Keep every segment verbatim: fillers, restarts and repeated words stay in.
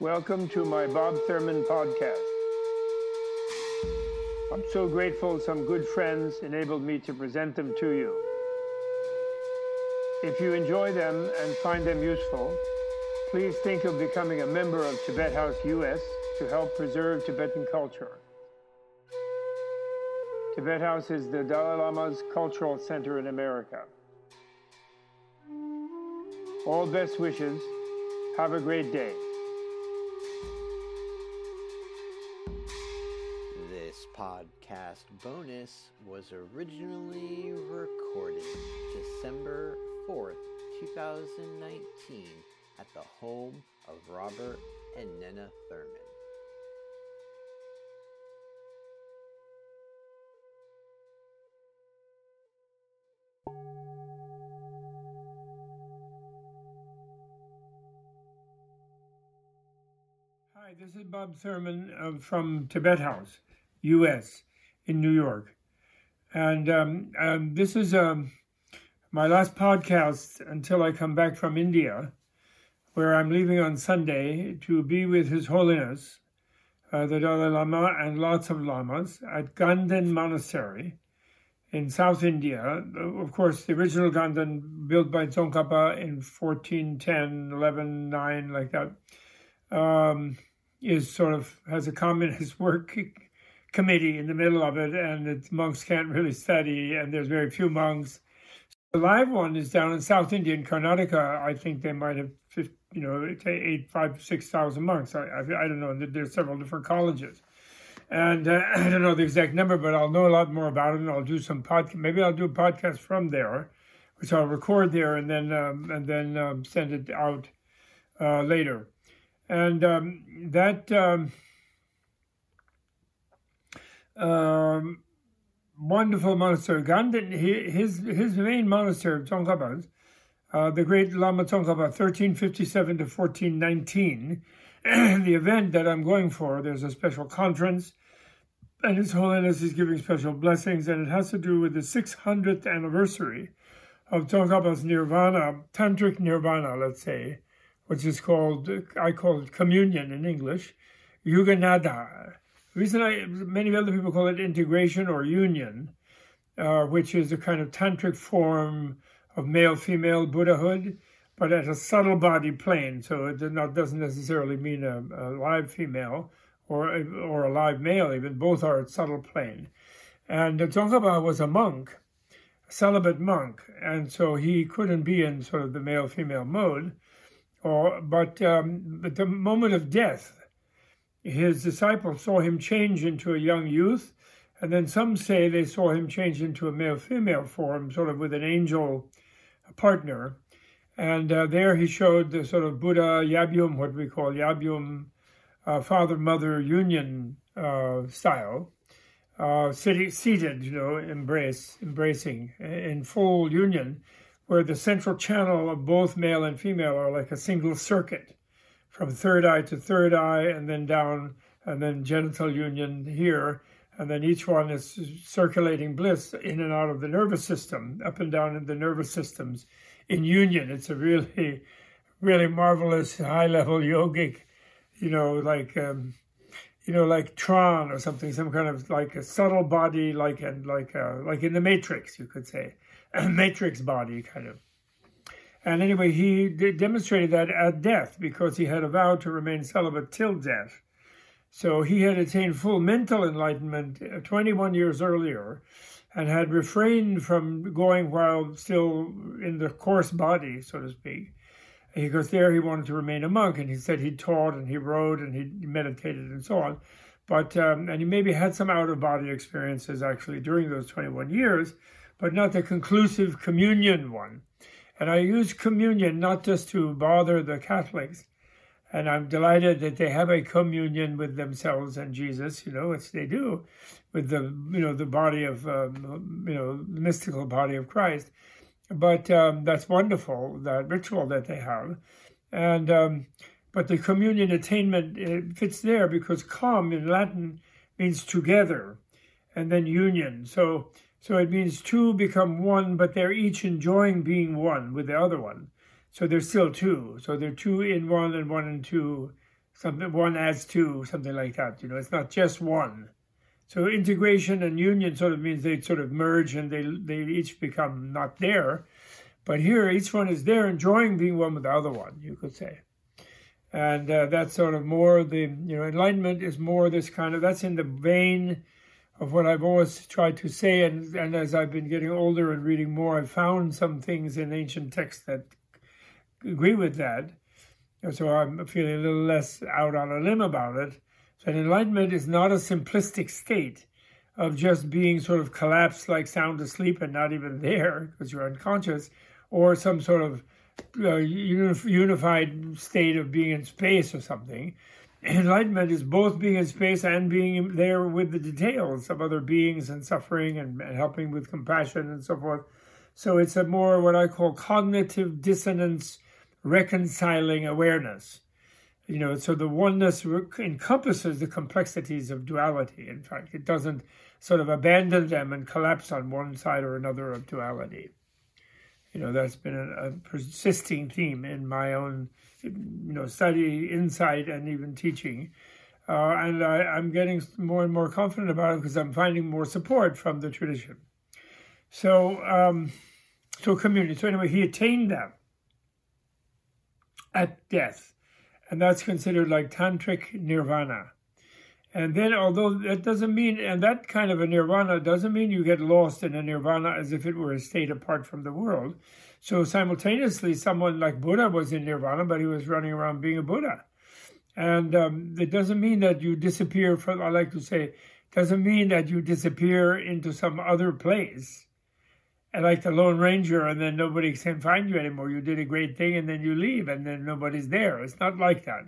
Welcome to my Bob Thurman podcast. I'm so grateful some good friends enabled me to present them to you. If you enjoy them and find them useful, please think of becoming a member of Tibet House U S to help preserve Tibetan culture. Tibet House is the Dalai Lama's cultural center in America. All best wishes. Have a great day. This podcast bonus was originally recorded December fourth, twenty nineteen at the home of Robert and Nena Thurman. Hi, this is Bob Thurman uh, from Tibet House, U S, in New York. And um, um, this is um, my last podcast until I come back from India, where I'm leaving on Sunday to be with His Holiness, uh, the Dalai Lama, and lots of lamas at Ganden Monastery in South India. Of course, the original Ganden, built by Tsongkhapa in fourteen ten, eleven, nine, like that. Um, is sort of has a communist work committee in the middle of it, and the monks can't really study, and there's very few monks. The live one is down in South India, in Karnataka. I think they might have, you know, eight, five, six thousand monks. I, I, I don't know. There's several different colleges, and uh, I don't know the exact number, but I'll know a lot more about it, and I'll do some podcast. Maybe I'll do a podcast from there, which I'll record there, and then um, and then um, send it out uh, later. And um, that um, um, wonderful monastery, Ganden, his his main monastery, Tsongkhapa's, uh, the great Lama Tsongkhapa, thirteen fifty-seven to fourteen nineteen, the event that I'm going for, there's a special conference, and His Holiness is giving special blessings, and it has to do with the six hundredth anniversary of Tsongkhapa's nirvana, tantric nirvana, let's say, which is called, I call it communion in English, Yuganada. The reason I, many other people call it integration or union, uh, which is a kind of tantric form of male-female Buddhahood, but at a subtle body plane. So it not, doesn't necessarily mean a, a live female or, or a live male even. Both are at subtle plane. And Tsongkhapa was a monk, a celibate monk, and so he couldn't be in sort of the male-female mode. Or, but um, at the moment of death, his disciples saw him change into a young youth, and then some say they saw him change into a male-female form, sort of with an angel partner. And uh, there he showed the sort of Buddha Yabum, what we call Yabum, uh, father-mother union uh, style, uh, sitting, seated, you know, embrace, embracing in full union, where the central channel of both male and female are like a single circuit, from third eye to third eye, and then down, and then genital union here, and then each one is circulating bliss in and out of the nervous system, up and down in the nervous systems in union. It's a really, really marvelous high-level yogic, you know, like, um, you know, like Tron or something, some kind of like a subtle body, like and like uh, like in the Matrix, you could say. A matrix body, kind of. And anyway, he d- demonstrated that at death because he had a vow to remain celibate till death. So he had attained full mental enlightenment twenty-one years earlier and had refrained from going while still in the coarse body, so to speak. Because there he wanted to remain a monk, and he said he taught and he wrote and he meditated and so on. But um, and he maybe had some out-of-body experiences actually during those twenty-one years, but not the conclusive communion one. And I use communion not just to bother the Catholics, and I'm delighted that they have a communion with themselves and Jesus, you know, which they do, with the, you know, the body of, um, you know, the mystical body of Christ. But um, that's wonderful, that ritual that they have. And um, but the communion attainment, it fits there because com in Latin means together, and then union. So So it means two become one, but they're each enjoying being one with the other one. So they're still two. So they're two in one and one in two something one adds two, something like that. You know, it's not just one. So integration and union sort of means they sort of merge and they they each become not there. But here, each one is there, enjoying being one with the other one, you could say. And uh, that's sort of more the, you know, enlightenment is more this kind of, that's in the vein of what I've always tried to say. And, and as I've been getting older and reading more, I've found some things in ancient texts that agree with that. So I'm feeling a little less out on a limb about it. So enlightenment is not a simplistic state of just being sort of collapsed, like sound asleep and not even there because you're unconscious, or some sort of uh, unified state of being in space or something. Enlightenment is both being in space and being there with the details of other beings and suffering and, and helping with compassion and so forth. So it's a more what I call cognitive dissonance, reconciling awareness. You know, so the oneness encompasses the complexities of duality. In fact, it doesn't sort of abandon them and collapse on one side or another of duality. You know, that's been a, a persisting theme in my own, you know, study, insight, and even teaching. Uh, and I, I'm getting more and more confident about it because I'm finding more support from the tradition. So, um, so community. So anyway, he attained that at death. And that's considered like tantric nirvana. And then, although that doesn't mean, and that kind of a nirvana doesn't mean you get lost in a nirvana as if it were a state apart from the world. So simultaneously, someone like Buddha was in nirvana, but he was running around being a Buddha. And um, it doesn't mean that you disappear from, I like to say, doesn't mean that you disappear into some other place. And like the Lone Ranger, and then nobody can find you anymore. You did a great thing, and then you leave, and then nobody's there. It's not like that.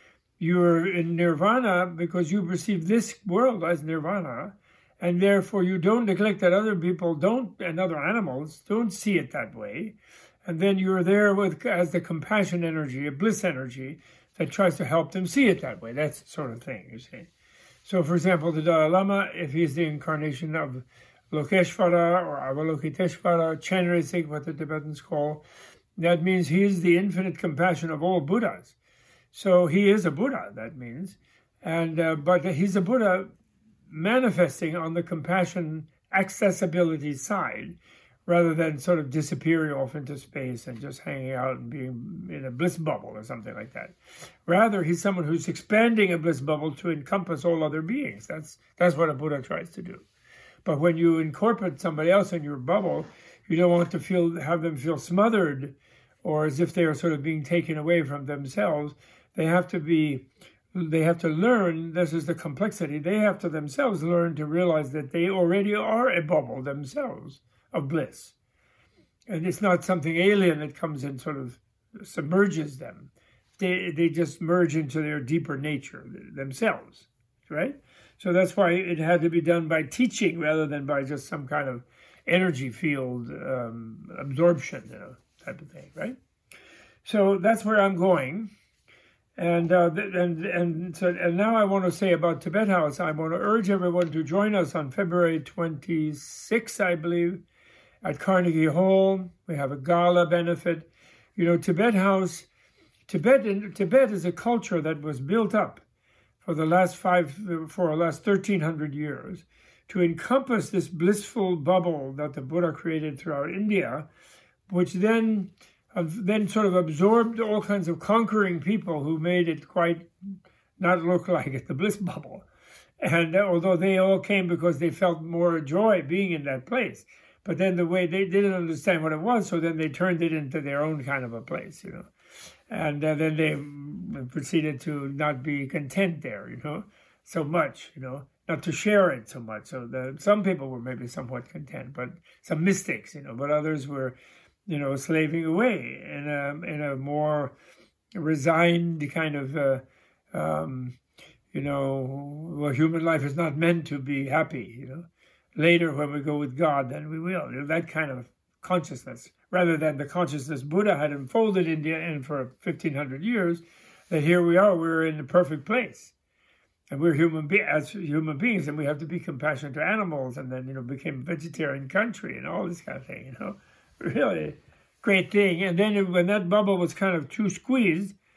You're in nirvana because you perceive this world as nirvana, and therefore you don't neglect that other people don't, and other animals don't see it that way. And then you're there with as the compassion energy, a bliss energy, that tries to help them see it that way. That's the sort of thing, you see. So, for example, the Dalai Lama, if he's the incarnation of Lokeshvara or Avalokiteshvara, Chenrezig, what the Tibetans call, that means he is the infinite compassion of all Buddhas. So he is a Buddha, that means. and uh, But he's a Buddha manifesting on the compassion accessibility side, rather than sort of disappearing off into space and just hanging out and being in a bliss bubble or something like that. Rather, he's someone who's expanding a bliss bubble to encompass all other beings. That's that's what a Buddha tries to do. But when you incorporate somebody else in your bubble, you don't want to feel have them feel smothered or as if they are sort of being taken away from themselves. They have to be, they have to learn, this is the complexity, they have to themselves learn to realize that they already are a bubble themselves of bliss. And it's not something alien that comes and sort of submerges them. They, they just merge into their deeper nature themselves, right? So that's why it had to be done by teaching rather than by just some kind of energy field um, absorption, you know, type of thing, right? So that's where I'm going. And uh, and and so and now I want to say about Tibet House, I want to urge everyone to join us on February twenty-sixth, I believe, at Carnegie Hall. We have a gala benefit. You know, Tibet House, Tibet in, Tibet is a culture that was built up for the last five, for the last thirteen hundred years to encompass this blissful bubble that the Buddha created throughout India, which then then sort of absorbed all kinds of conquering people who made it quite not look like it, the bliss bubble. And although they all came because they felt more joy being in that place, but then the way they didn't understand what it was, so then they turned it into their own kind of a place, you know. And uh, then they proceeded to not be content there, you know, so much, you know, not to share it so much. So the, some people were maybe somewhat content, but some mystics, you know, but others were, you know, slaving away in a, in a more resigned kind of, uh, um, you know, well, human life is not meant to be happy, you know. Later, when we go with God, then we will. You know, that kind of consciousness, rather than the consciousness Buddha had unfolded India in for fifteen hundred years, that here we are, we're in the perfect place. And we're human be- as human beings, and we have to be compassionate to animals, and then, you know, became a vegetarian country and all this kind of thing, you know. Really great thing. And then when that bubble was kind of too squeezed,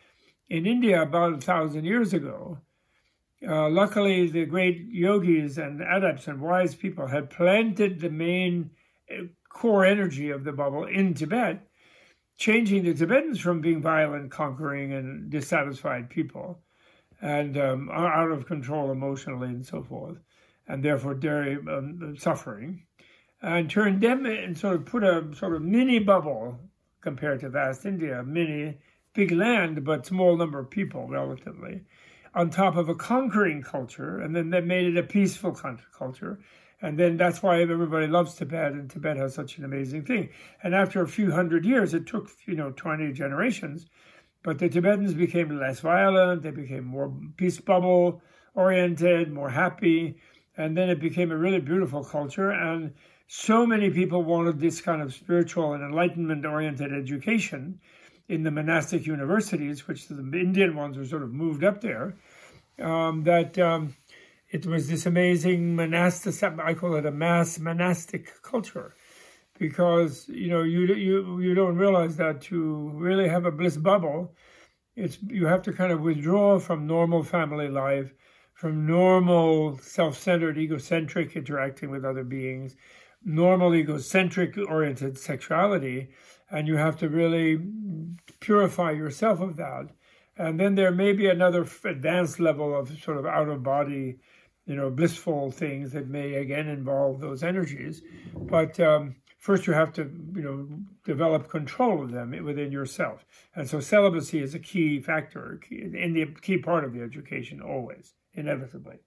in India about a thousand years ago. Uh, luckily, the great yogis and adepts and wise people had planted the main core energy of the bubble in Tibet, changing the Tibetans from being violent, conquering, and dissatisfied people, and um, out of control emotionally and so forth, and therefore very um, suffering, and turned them and sort of put a sort of mini bubble compared to vast India, mini, big land, but small number of people relatively, on top of a conquering culture, and then they made it a peaceful culture. And then that's why everybody loves Tibet, and Tibet has such an amazing thing. And after a few hundred years, it took, you know, twenty generations, but the Tibetans became less violent, they became more peace bubble oriented, more happy, and then it became a really beautiful culture. And so many people wanted this kind of spiritual and enlightenment-oriented education in the monastic universities, which the Indian ones were sort of moved up there, um, that... Um, It was this amazing monastic, I call it a mass monastic culture, because, you know, you you you don't realize that to really have a bliss bubble, it's you have to kind of withdraw from normal family life, from normal self-centered, egocentric interacting with other beings, normal egocentric oriented sexuality, and you have to really purify yourself of that. And then there may be another advanced level of sort of out-of-body, you know, blissful things that may again involve those energies. But um, first you have to, you know, develop control of them within yourself. And so celibacy is a key factor, in the key part of the education always, inevitably.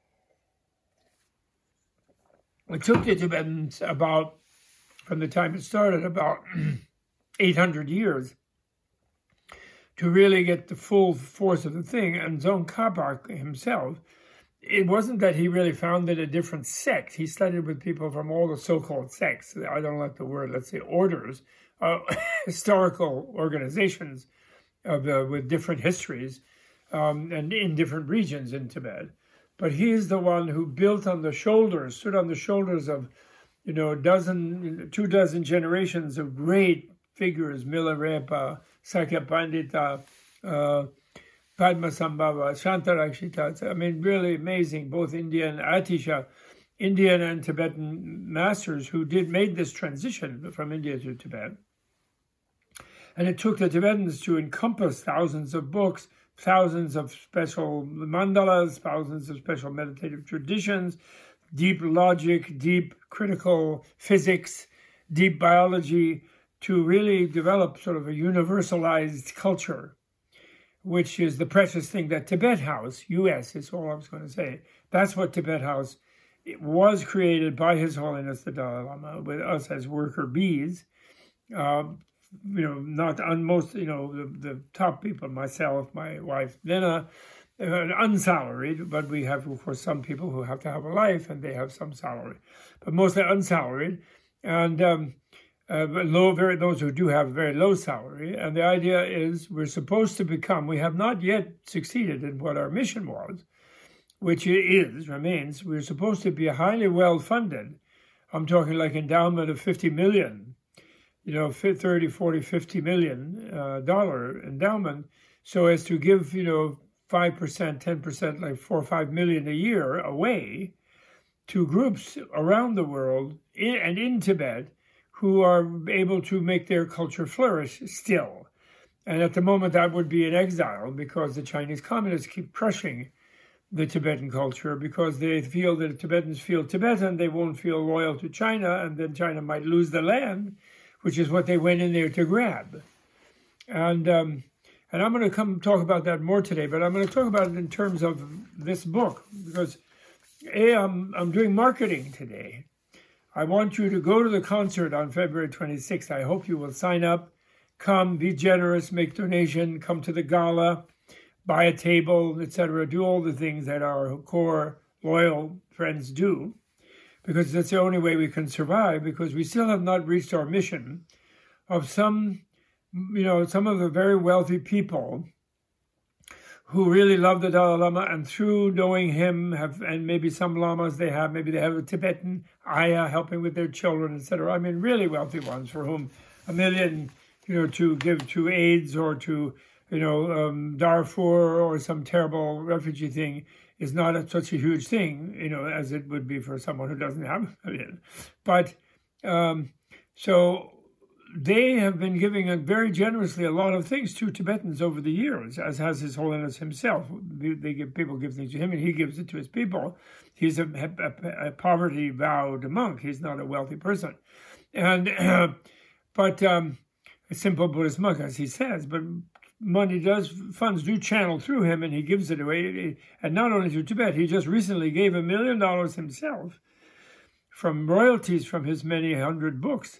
It took the Tibetans about, from the time it started, about eight hundred years to really get the full force of the thing. And Tsongkhapa himself, it wasn't that he really founded a different sect. He studied with people from all the so-called sects. I don't like the word, let's say orders, uh, historical organizations of, uh, with different histories um, and in different regions in Tibet. But he is the one who built on the shoulders, stood on the shoulders of, you know, a dozen, two dozen generations of great figures, Milarepa, Sakya Pandita, uh, Padmasambhava, Shantarakshita. I mean, really amazing, both Indian, Atisha, Indian and Tibetan masters who did made this transition from India to Tibet. And it took the Tibetans to encompass thousands of books, thousands of special mandalas, thousands of special meditative traditions, deep logic, deep critical physics, deep biology, to really develop sort of a universalized culture, which is the precious thing that Tibet House, U S is all I was going to say. That's what Tibet House, it was created by His Holiness the Dalai Lama, with us as worker bees. Uh, you know, not on most, you know, the, the top people, myself, my wife, Lena, uh, unsalaried, but we have, of course, some people who have to have a life and they have some salary, but mostly unsalaried. And um, uh, low, very those who do have very low salary. And the idea is we're supposed to become, we have not yet succeeded in what our mission was, which is, remains, we're supposed to be highly well-funded. I'm talking like endowment of fifty million, you know, thirty, forty, fifty million uh, dollar endowment, so as to give, you know, five percent, ten percent, like four or five million a year away to groups around the world in, and in Tibet who are able to make their culture flourish still. And at the moment that would be in exile because the Chinese communists keep crushing the Tibetan culture because they feel that if Tibetans feel Tibetan, they won't feel loyal to China, and then China might lose the land, which is what they went in there to grab. And um, and I'm going to come talk about that more today, but I'm going to talk about it in terms of this book, because A, I'm, I'm doing marketing today. I want you to go to the concert on February twenty-sixth. I hope you will sign up, come, be generous, make donation, come to the gala, buy a table, et cetera. Do all the things that our core loyal friends do, because that's the only way we can survive, because we still have not reached our mission of some, you know, some of the very wealthy people who really love the Dalai Lama, and through knowing him, have, and maybe some lamas they have, maybe they have a Tibetan ayah helping with their children, et cetera. I mean, really wealthy ones for whom a million, you know, to give to AIDS or to you know, um, Darfur or some terrible refugee thing is not a, such a huge thing, you know, as it would be for someone who doesn't have a million. But um, so they have been giving a, very generously a lot of things to Tibetans over the years, as has His Holiness himself. They give people give things to him, and he gives it to his people. He's a, a, a poverty-vowed monk. He's not a wealthy person, and uh, but um, a simple Buddhist monk, as he says. But money does, funds do channel through him, and he gives it away. And not only to Tibet, he just recently gave a million dollars himself from royalties from his many hundred books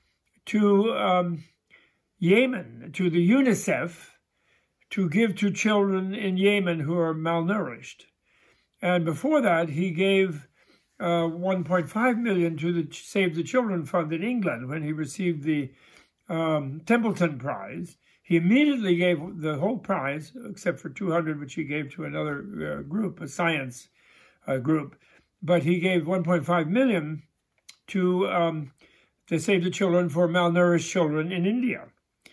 to um, Yemen, to the UNICEF, to give to children in Yemen who are malnourished. And before that, he gave uh, one point five million dollars to the Save the Children Fund in England when he received the um, Templeton Prize. He immediately gave the whole prize, except for two hundred, which he gave to another uh, group, a science uh, group. But he gave one point five million dollars to um, to Save the Children for malnourished children in India.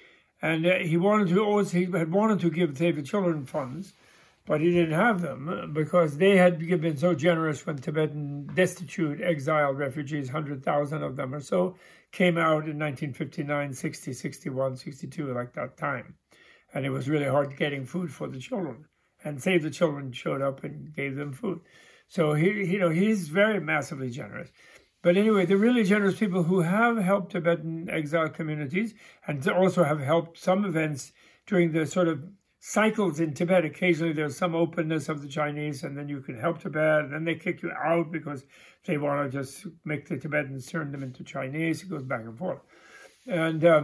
And uh, he wanted to always, he had wanted to give Save the Children funds, but he didn't have them because they had been so generous when Tibetan destitute, exiled refugees, one hundred thousand of them or so, came out in nineteen fifty-nine, sixty, sixty-one, sixty-two, like that time. And it was really hard getting food for the children. And Save the Children showed up and gave them food. So, he, you know, he's very massively generous. But anyway, the really generous people who have helped Tibetan exile communities and also have helped some events during the sort of cycles in Tibet. Occasionally there's some openness of the Chinese, and then you can help Tibet, and then they kick you out because they want to just make the Tibetans turn them into Chinese. It goes back and forth. And uh,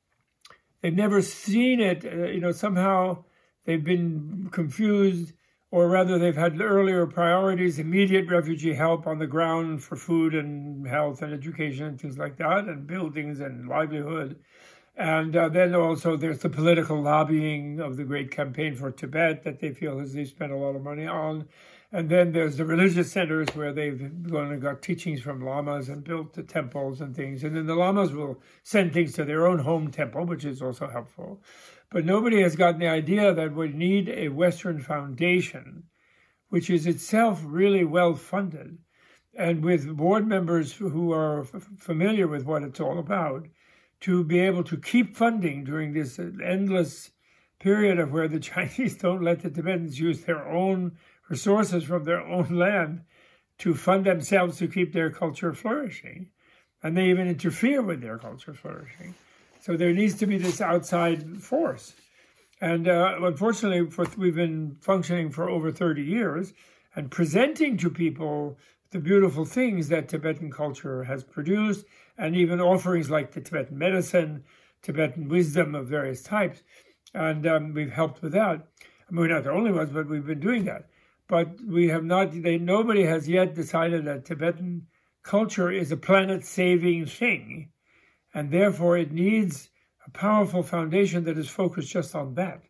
they've never seen it. Uh, you know, somehow they've been confused, or rather they've had earlier priorities, immediate refugee help on the ground for food and health and education and things like that, and buildings and livelihood. And uh, then also there's the political lobbying of the Great Campaign for Tibet that they feel as they spent a lot of money on. And then there's the religious centers where they've gone and got teachings from lamas and built the temples and things. And then the lamas will send things to their own home temple, which is also helpful. But nobody has gotten the idea that we need a Western foundation, which is itself really well funded, and with board members who are f- familiar with what it's all about, to be able to keep funding during this endless period of where the Chinese don't let the Tibetans use their own resources from their own land to fund themselves to keep their culture flourishing. And they even interfere with their culture flourishing. So there needs to be this outside force. And uh, unfortunately, for, we've been functioning for over thirty years and presenting to people the beautiful things that Tibetan culture has produced, and even offerings like the Tibetan medicine, Tibetan wisdom of various types. And um, we've helped with that. I mean, we're not the only ones, but we've been doing that. But we have not, they, nobody has yet decided that Tibetan culture is a planet-saving thing. And therefore, it needs a powerful foundation that is focused just on that.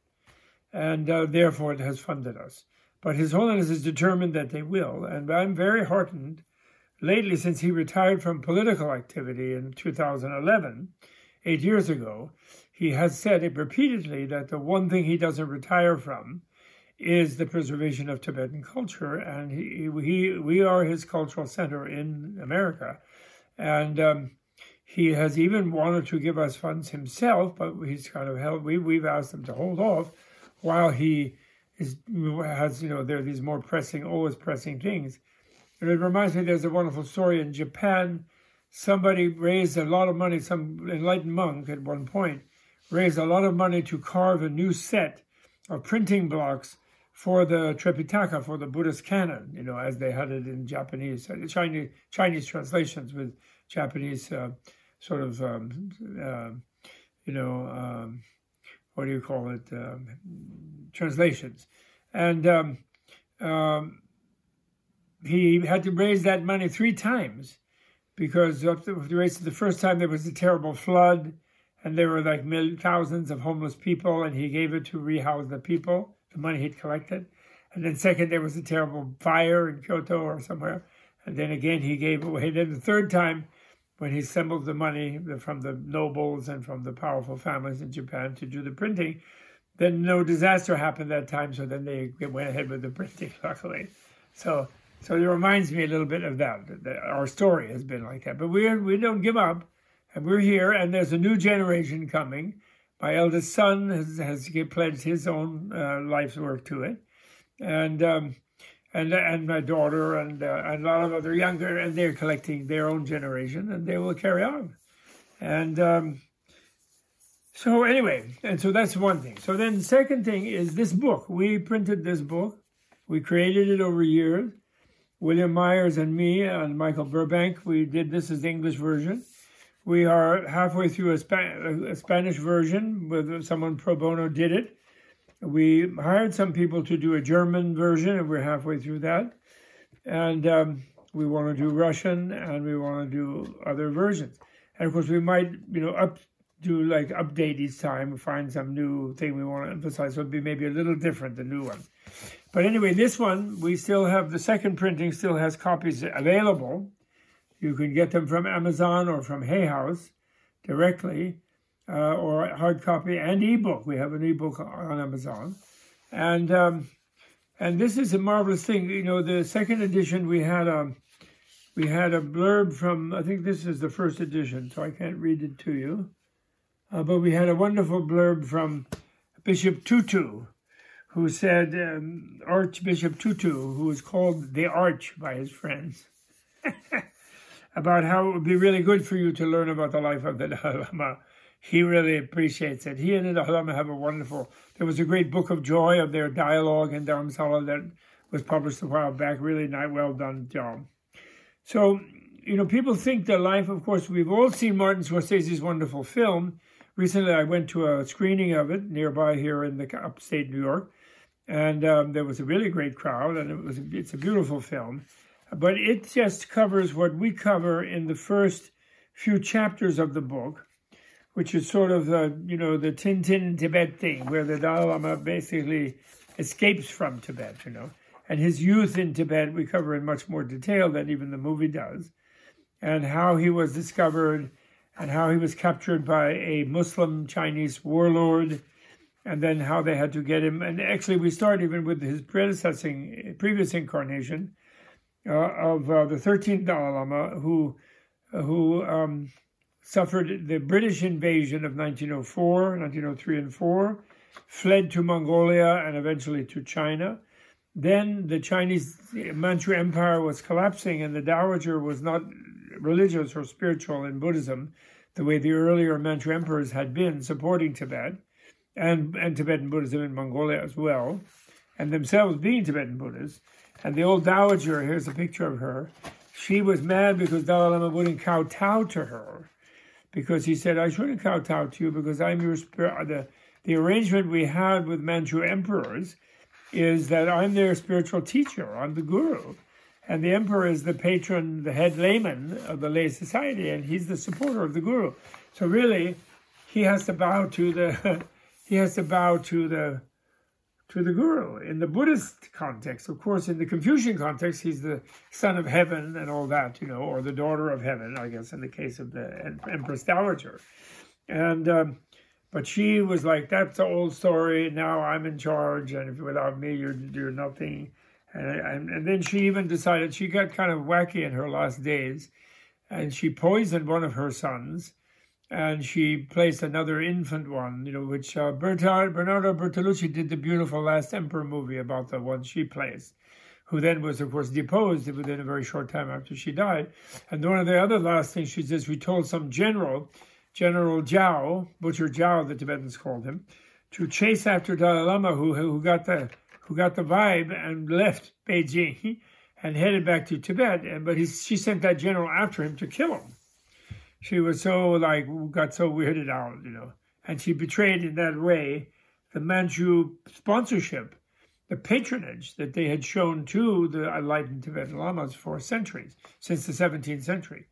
And uh, therefore, it has funded us. But His Holiness is determined that they will. And I'm very heartened lately, since he retired from political activity in two thousand eleven, eight years ago, he has said it repeatedly that the one thing he doesn't retire from is the preservation of Tibetan culture. And he, he we are his cultural center in America. And um, he has even wanted to give us funds himself, but he's kind of held, we, we've asked him to hold off while he is, has, you know, there are these more pressing, always pressing things. And it reminds me, there's a wonderful story in Japan. Somebody raised a lot of money, some enlightened monk at one point, raised a lot of money to carve a new set of printing blocks for the Tripitaka, for the Buddhist canon, you know, as they had it in Japanese, Chinese, Chinese translations with Japanese uh, sort of, um, uh, you know, um, what do you call it, um, translations. And um, um, he had to raise that money three times because up to the first time there was a terrible flood and there were like mil- thousands of homeless people, and he gave it to rehouse the people, the money he'd collected. And then second, there was a terrible fire in Kyoto or somewhere. And then again, he gave away. Then the third time, when he assembled the money from the nobles and from the powerful families in Japan to do the printing, then no disaster happened that time, so then they went ahead with the printing, luckily. So so it reminds me a little bit of that. that our story has been like that. But we we don't give up, and we're here, and there's a new generation coming. My eldest son has, has pledged his own uh, life's work to it, and um, and and my daughter and, uh, and a lot of other younger, and they're collecting their own generation, and they will carry on. And um, so anyway, and so that's one thing. So then the second thing is this book. We printed this book. We created it over years. William Myers and me and Michael Burbank, we did this as the English version. We are halfway through a, Spa- a Spanish version with someone pro bono did it. We hired some people to do a German version, and we're halfway through that. And um, we want to do Russian, and we want to do other versions. And of course, we might, you know, up do like update each time, find some new thing we want to emphasize. So it'll be maybe a little different, the new one. But anyway, this one, we still have, the second printing still has copies available. You can get them from Amazon or from Hay House directly, uh, or hard copy and ebook. We have an ebook on Amazon. And um, and this is a marvelous thing. You know, the second edition, we had a, we had a blurb from, I think this is the first edition, so I can't read it to you. Uh, but we had a wonderful blurb from Bishop Tutu, who said, um, Archbishop Tutu, who was called the Arch by his friends, about how it would be really good for you to learn about the life of the Dalai Lama. He really appreciates it. He and the Dalai Lama have a wonderful, there was a great book of joy of their dialogue in Dharamsala that was published a while back, really not well done job. So, you know, people think the life, of course, we've all seen Martin Scorsese's wonderful film. Recently, I went to a screening of it nearby here in the upstate New York, and um, there was a really great crowd, and it was a, it's a beautiful film. But it just covers what we cover in the first few chapters of the book, which is sort of the, you know, the Tintin in Tibet thing, where the Dalai Lama basically escapes from Tibet, you know. And his youth in Tibet we cover in much more detail than even the movie does, and how he was discovered, and how he was captured by a Muslim Chinese warlord, and then how they had to get him. And actually, we start even with his predecessing, previous incarnation uh, of uh, the thirteenth Dalai Lama, who, who um, suffered the British invasion of nineteen oh four, nineteen oh three and four, fled to Mongolia and eventually to China. Then the Chinese Manchu Empire was collapsing, and the Dowager was not religious or spiritual in Buddhism, the way the earlier Manchu emperors had been, supporting Tibet, and, and Tibetan Buddhism in Mongolia as well, and themselves being Tibetan Buddhists. And the old Dowager, here's a picture of her, she was mad because Dalai Lama wouldn't kowtow to her, because he said, I shouldn't kowtow to you because I'm your spirit. The, the arrangement we had with Manchu emperors is that I'm their spiritual teacher, I'm the guru. And the emperor is the patron, the head layman of the lay society, and he's the supporter of the guru. So really, he has to bow to the he has to bow to the to the guru. In the Buddhist context, of course, in the Confucian context, he's the son of heaven and all that, you know, or the daughter of heaven, I guess, in the case of the Empress Dowager. And um, but she was like, that's the old story. Now I'm in charge, and if without me, you're you're nothing. And, and and then she even decided, she got kind of wacky in her last days, and she poisoned one of her sons, and she placed another infant one, you know, which uh, Berta, Bernardo Bertolucci did the beautiful Last Emperor movie about the one she placed, who then was, of course, deposed within a very short time after she died. And one of the other last things she says, we told some general, General Zhao, Butcher Zhao, the Tibetans called him, to chase after Dalai Lama, who who got the who got the vibe and left Beijing and headed back to Tibet. And but he, she sent that general after him to kill him. She was so like got so weirded out, you know, and she betrayed in that way the Manchu sponsorship, the patronage that they had shown to the enlightened Tibetan Lamas for centuries, since the seventeenth century.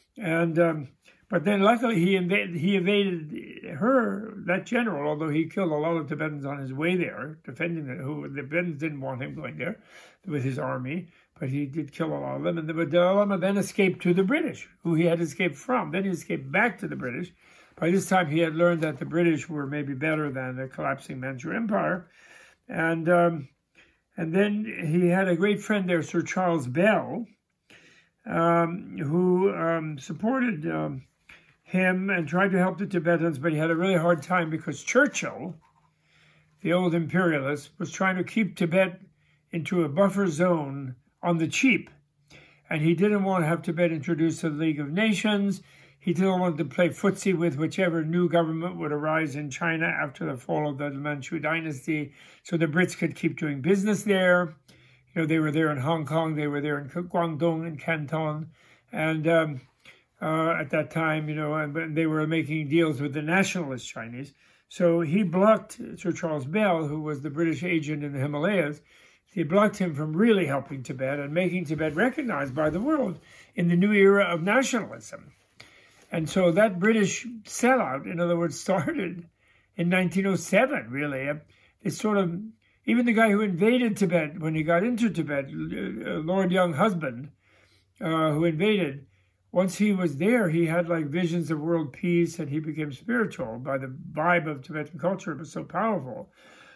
And um, but then luckily he invaded, he evaded her, that general, although he killed a lot of Tibetans on his way there, defending them, who the Tibetans didn't want him going there with his army, but he did kill a lot of them. And the Dalai Lama then escaped to the British, who he had escaped from. Then he escaped back to the British, by this time he had learned that the British were maybe better than the collapsing Manchu Empire. And um, and then he had a great friend there, Sir Charles Bell, um, who um, supported um, him and tried to help the Tibetans, but he had a really hard time because Churchill, the old imperialist, was trying to keep Tibet into a buffer zone on the cheap. And he didn't want to have Tibet introduced to the League of Nations. He didn't want to play footsie with whichever new government would arise in China after the fall of the Manchu dynasty, so the Brits could keep doing business there. You know, they were there in Hong Kong, they were there in Guangdong and Canton, and um, uh, at that time, you know, and they were making deals with the nationalist Chinese. So he blocked Sir Charles Bell, who was the British agent in the Himalayas. He blocked him from really helping Tibet and making Tibet recognized by the world in the new era of nationalism. And so that British sellout, in other words, started in nineteen oh seven, really. It's sort of, even the guy who invaded Tibet, when he got into Tibet, Lord Young Husband, uh, who invaded, once he was there, he had like visions of world peace, and he became spiritual by the vibe of Tibetan culture. It was so powerful.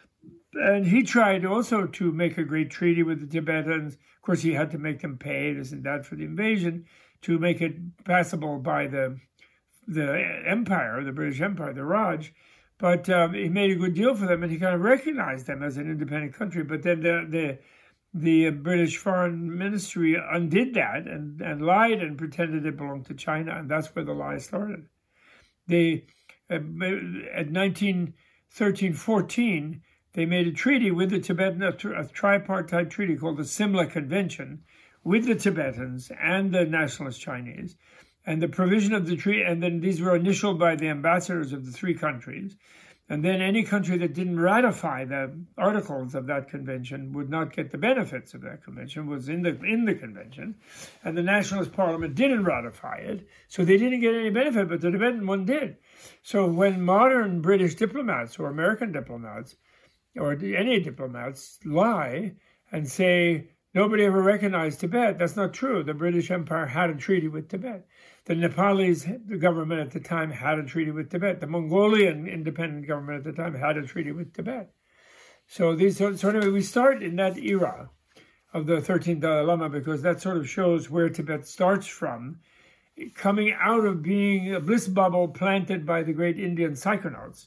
And he tried also to make a great treaty with the Tibetans. Of course, he had to make them pay this and that for the invasion to make it passable by the the empire, the British Empire, the Raj. But um, he made a good deal for them, and he kind of recognized them as an independent country. But then the the, the British Foreign Ministry undid that and, and lied and pretended it belonged to China, and that's where the lie started. They, uh, at nineteen thirteen fourteen, they made a treaty with the Tibetan, a, a tripartite treaty called the Simla Convention, with the Tibetans and the nationalist Chinese. And the provision of the treaty, and then these were initialed by the ambassadors of the three countries. And then any country that didn't ratify the articles of that convention would not get the benefits of that convention, was in the in the convention. And the nationalist parliament didn't ratify it, so they didn't get any benefit, but the Tibetan one did. So when modern British diplomats or American diplomats or any diplomats lie and say, nobody ever recognized Tibet, that's not true. The British Empire had a treaty with Tibet. The Nepalese the government at the time had a treaty with Tibet. The Mongolian independent government at the time had a treaty with Tibet. So these so, so anyway, we start in that era of the thirteenth Dalai Lama, because that sort of shows where Tibet starts from, coming out of being a bliss bubble planted by the great Indian psychonauts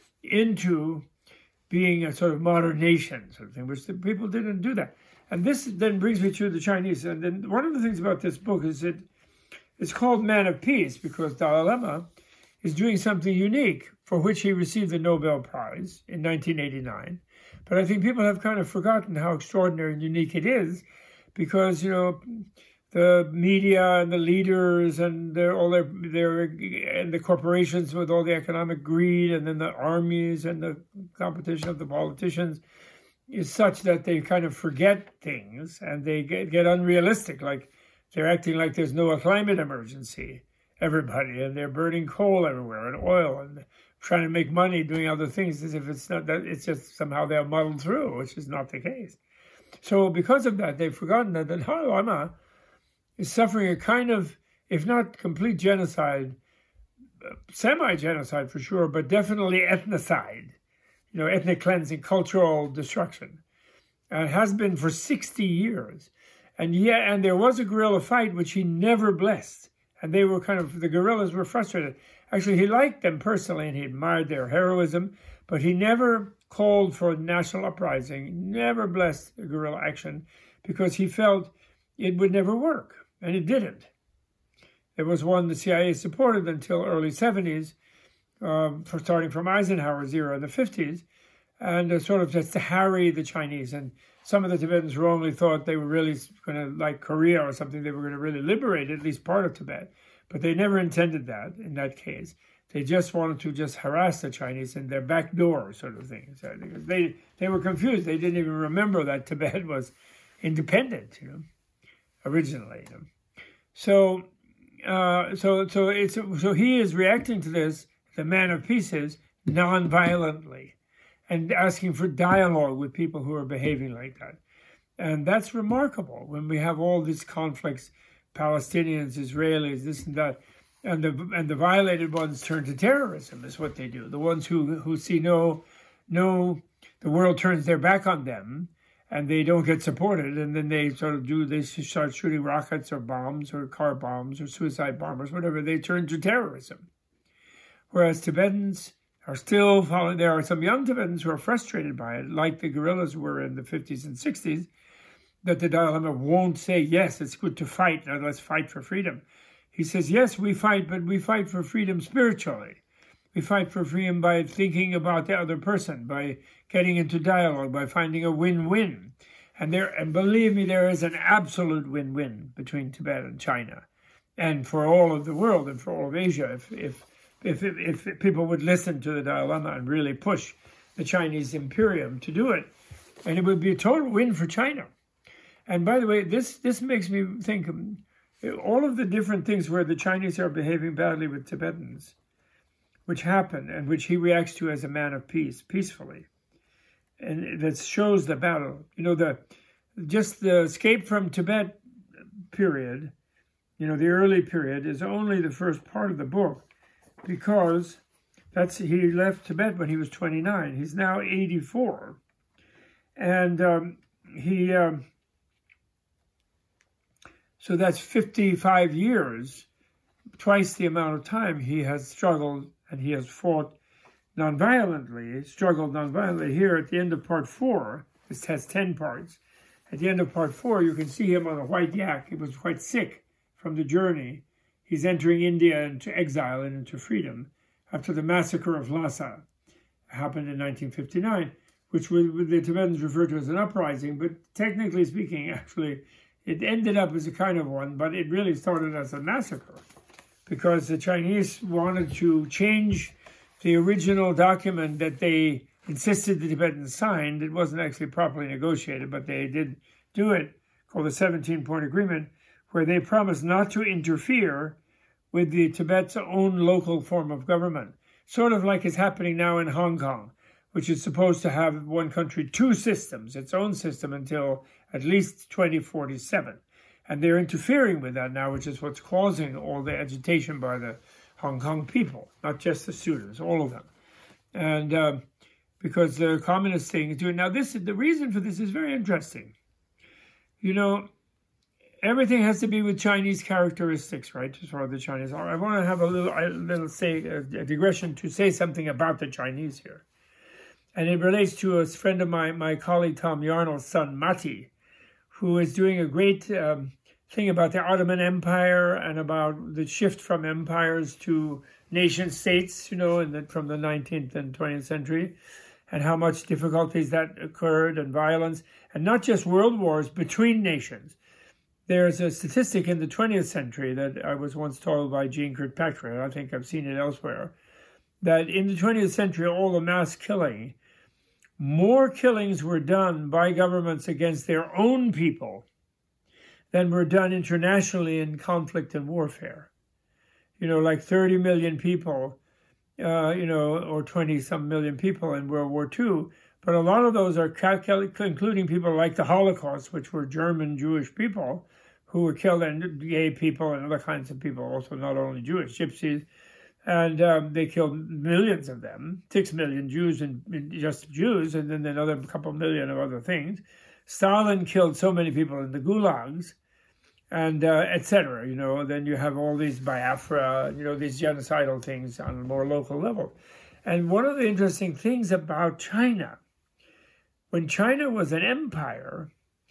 into being a sort of modern nation, sort of thing, which the people didn't do that. And this then brings me to the Chinese. And then one of the things about this book is that it's called Man of Peace because Dalai Lama is doing something unique for which he received the Nobel Prize in nineteen eighty-nine. But I think people have kind of forgotten how extraordinary and unique it is because, you know, the media and the leaders and their, all their, their and the corporations with all the economic greed, and then the armies and the competition of the politicians is such that they kind of forget things and they get, get unrealistic. Like they're acting like there's no climate emergency, everybody, and they're burning coal everywhere and oil and trying to make money doing other things as if it's not that, it's just somehow they're muddled through, which is not the case. So because of that, they've forgotten that the Dalai Lama is suffering a kind of, if not complete genocide, semi-genocide for sure, but definitely ethnocide, you know, ethnic cleansing, cultural destruction, and has been for sixty years. And yeah, and there was a guerrilla fight which he never blessed. And they were kind of, the guerrillas were frustrated. Actually, he liked them personally and he admired their heroism, but he never called for national uprising, never blessed the guerrilla action because he felt it would never work. And it didn't. It was one the C I A supported until early seventies, um, for starting from Eisenhower's era in the fifties, and uh, sort of just to harry the Chinese. And some of the Tibetans wrongly thought they were really going to, like Korea or something, they were going to really liberate at least part of Tibet. But they never intended that in that case. They just wanted to just harass the Chinese in their back door sort of thing. So they, they were confused. They didn't even remember that Tibet was independent, you know, originally. You know. So, uh, so, so it's so he is reacting to this. The Man of Peace is non-violently, and asking for dialogue with people who are behaving like that, and that's remarkable when we have all these conflicts, Palestinians, Israelis, this and that. and the and the violated ones turn to terrorism. Is what they do. The ones who who see no no the world turns their back on them, and they don't get supported, and then they sort of do they start shooting rockets or bombs or car bombs or suicide bombers, whatever. They turn to terrorism. Whereas Tibetans are still following. There are some young Tibetans who are frustrated by it, like the guerrillas were in the fifties and sixties, that the Dalai Lama won't say, yes, it's good to fight, now let's fight for freedom. He says, yes, we fight, but we fight for freedom spiritually. We fight for freedom by thinking about the other person, by getting into dialogue, by finding a win-win. And there, and believe me, there is an absolute win-win between Tibet and China, and for all of the world and for all of Asia, if if If, if if people would listen to the Dalai Lama and really push the Chinese imperium to do it, and it would be a total win for China. And by the way, this this makes me think of all of the different things where the Chinese are behaving badly with Tibetans, which happen and which he reacts to as a man of peace, peacefully, and that shows the battle. You know, the just the escape from Tibet period, you know, the early period is only the first part of the book. Because that's he left Tibet when he was twenty-nine. He's now eighty-four. And um, he, um, so that's fifty-five years, twice the amount of time he has struggled and he has fought nonviolently, struggled nonviolently. Here at the end of part four, this has ten parts. At the end of part four, you can see him on a white yak. He was quite sick from the journey. He's entering India into exile and into freedom after the massacre of Lhasa happened in nineteen fifty-nine, which the Tibetans refer to as an uprising, but technically speaking, actually, it ended up as a kind of one, but it really started as a massacre because the Chinese wanted to change the original document that they insisted the Tibetans signed. It wasn't actually properly negotiated, but they did do it, called the seventeen-point agreement, where they promised not to interfere with the Tibet's own local form of government, sort of like is happening now in Hong Kong, which is supposed to have one country, two systems, its own system until at least twenty forty-seven. And they're interfering with that now, which is what's causing all the agitation by the Hong Kong people, not just the students, all of them. And uh, because the communist thing is doing, now this, the reason for this is very interesting. You know, everything has to be with Chinese characteristics, right? As far as the Chinese are. I want to have a little, a little say, a digression to say something about the Chinese here. And it relates to a friend of mine, my colleague Tom Yarnell's son, Matti, who is doing a great um, thing about the Ottoman Empire and about the shift from empires to nation states, you know, in the, from the nineteenth and twentieth century, and how much difficulties that occurred and violence, and not just world wars between nations. There's a statistic in the twentieth century that I was once told by Jean Kirkpatrick, I think I've seen it elsewhere, that in the twentieth century, all the mass killing, more killings were done by governments against their own people than were done internationally in conflict and warfare. You know, like thirty million people, uh, you know, or twenty-some million people in World War Two. But a lot of those are including people like the Holocaust, which were German Jewish people who were killed, and gay people and other kinds of people, also not only Jewish, gypsies. And um, they killed millions of them, six million Jews and just Jews, and then another couple million of other things. Stalin killed so many people in the gulags, and uh, et cetera. You know, then you have all these Biafra, you know, these genocidal things on a more local level. And one of the interesting things about China, when China was an empire,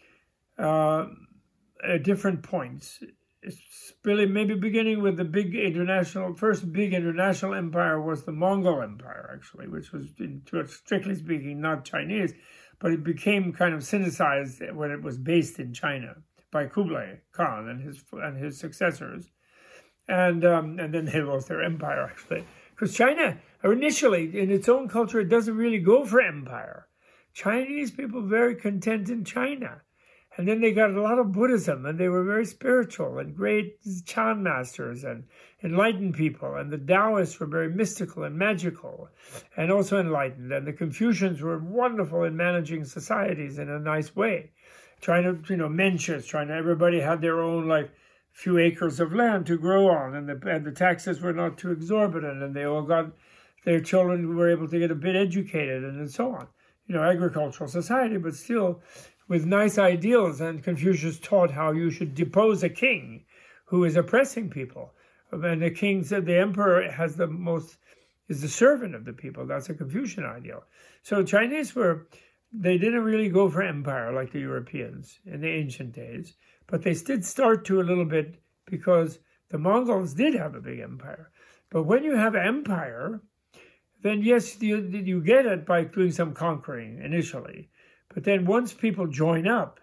uh, at different points, it's really maybe beginning with the big international, first big international empire was the Mongol Empire, actually, which was, strictly speaking, not Chinese, but it became kind of Sinicized when it was based in China by Kublai Khan and his and his successors. And, um, and then they lost their empire, actually. Because China, initially, in its own culture, it doesn't really go for empire. Chinese people very content in China. And then they got a lot of Buddhism, and they were very spiritual and great Chan masters and enlightened people. And the Taoists were very mystical and magical and also enlightened. And the Confucians were wonderful in managing societies in a nice way. Trying to, you know, Mencius, trying to, everybody had their own, like, few acres of land to grow on, and the, and the taxes were not too exorbitant, and they all got, their children were able to get a bit educated, and, and so on. You know, agricultural society, but still with nice ideals, and Confucius taught how you should depose a king who is oppressing people. And the king said the emperor has the most, is the servant of the people. That's a Confucian ideal. So Chinese were, they didn't really go for empire like the Europeans in the ancient days, but they did start to a little bit because the Mongols did have a big empire. But when you have empire, then yes, you, you get it by doing some conquering initially. But then once people join up,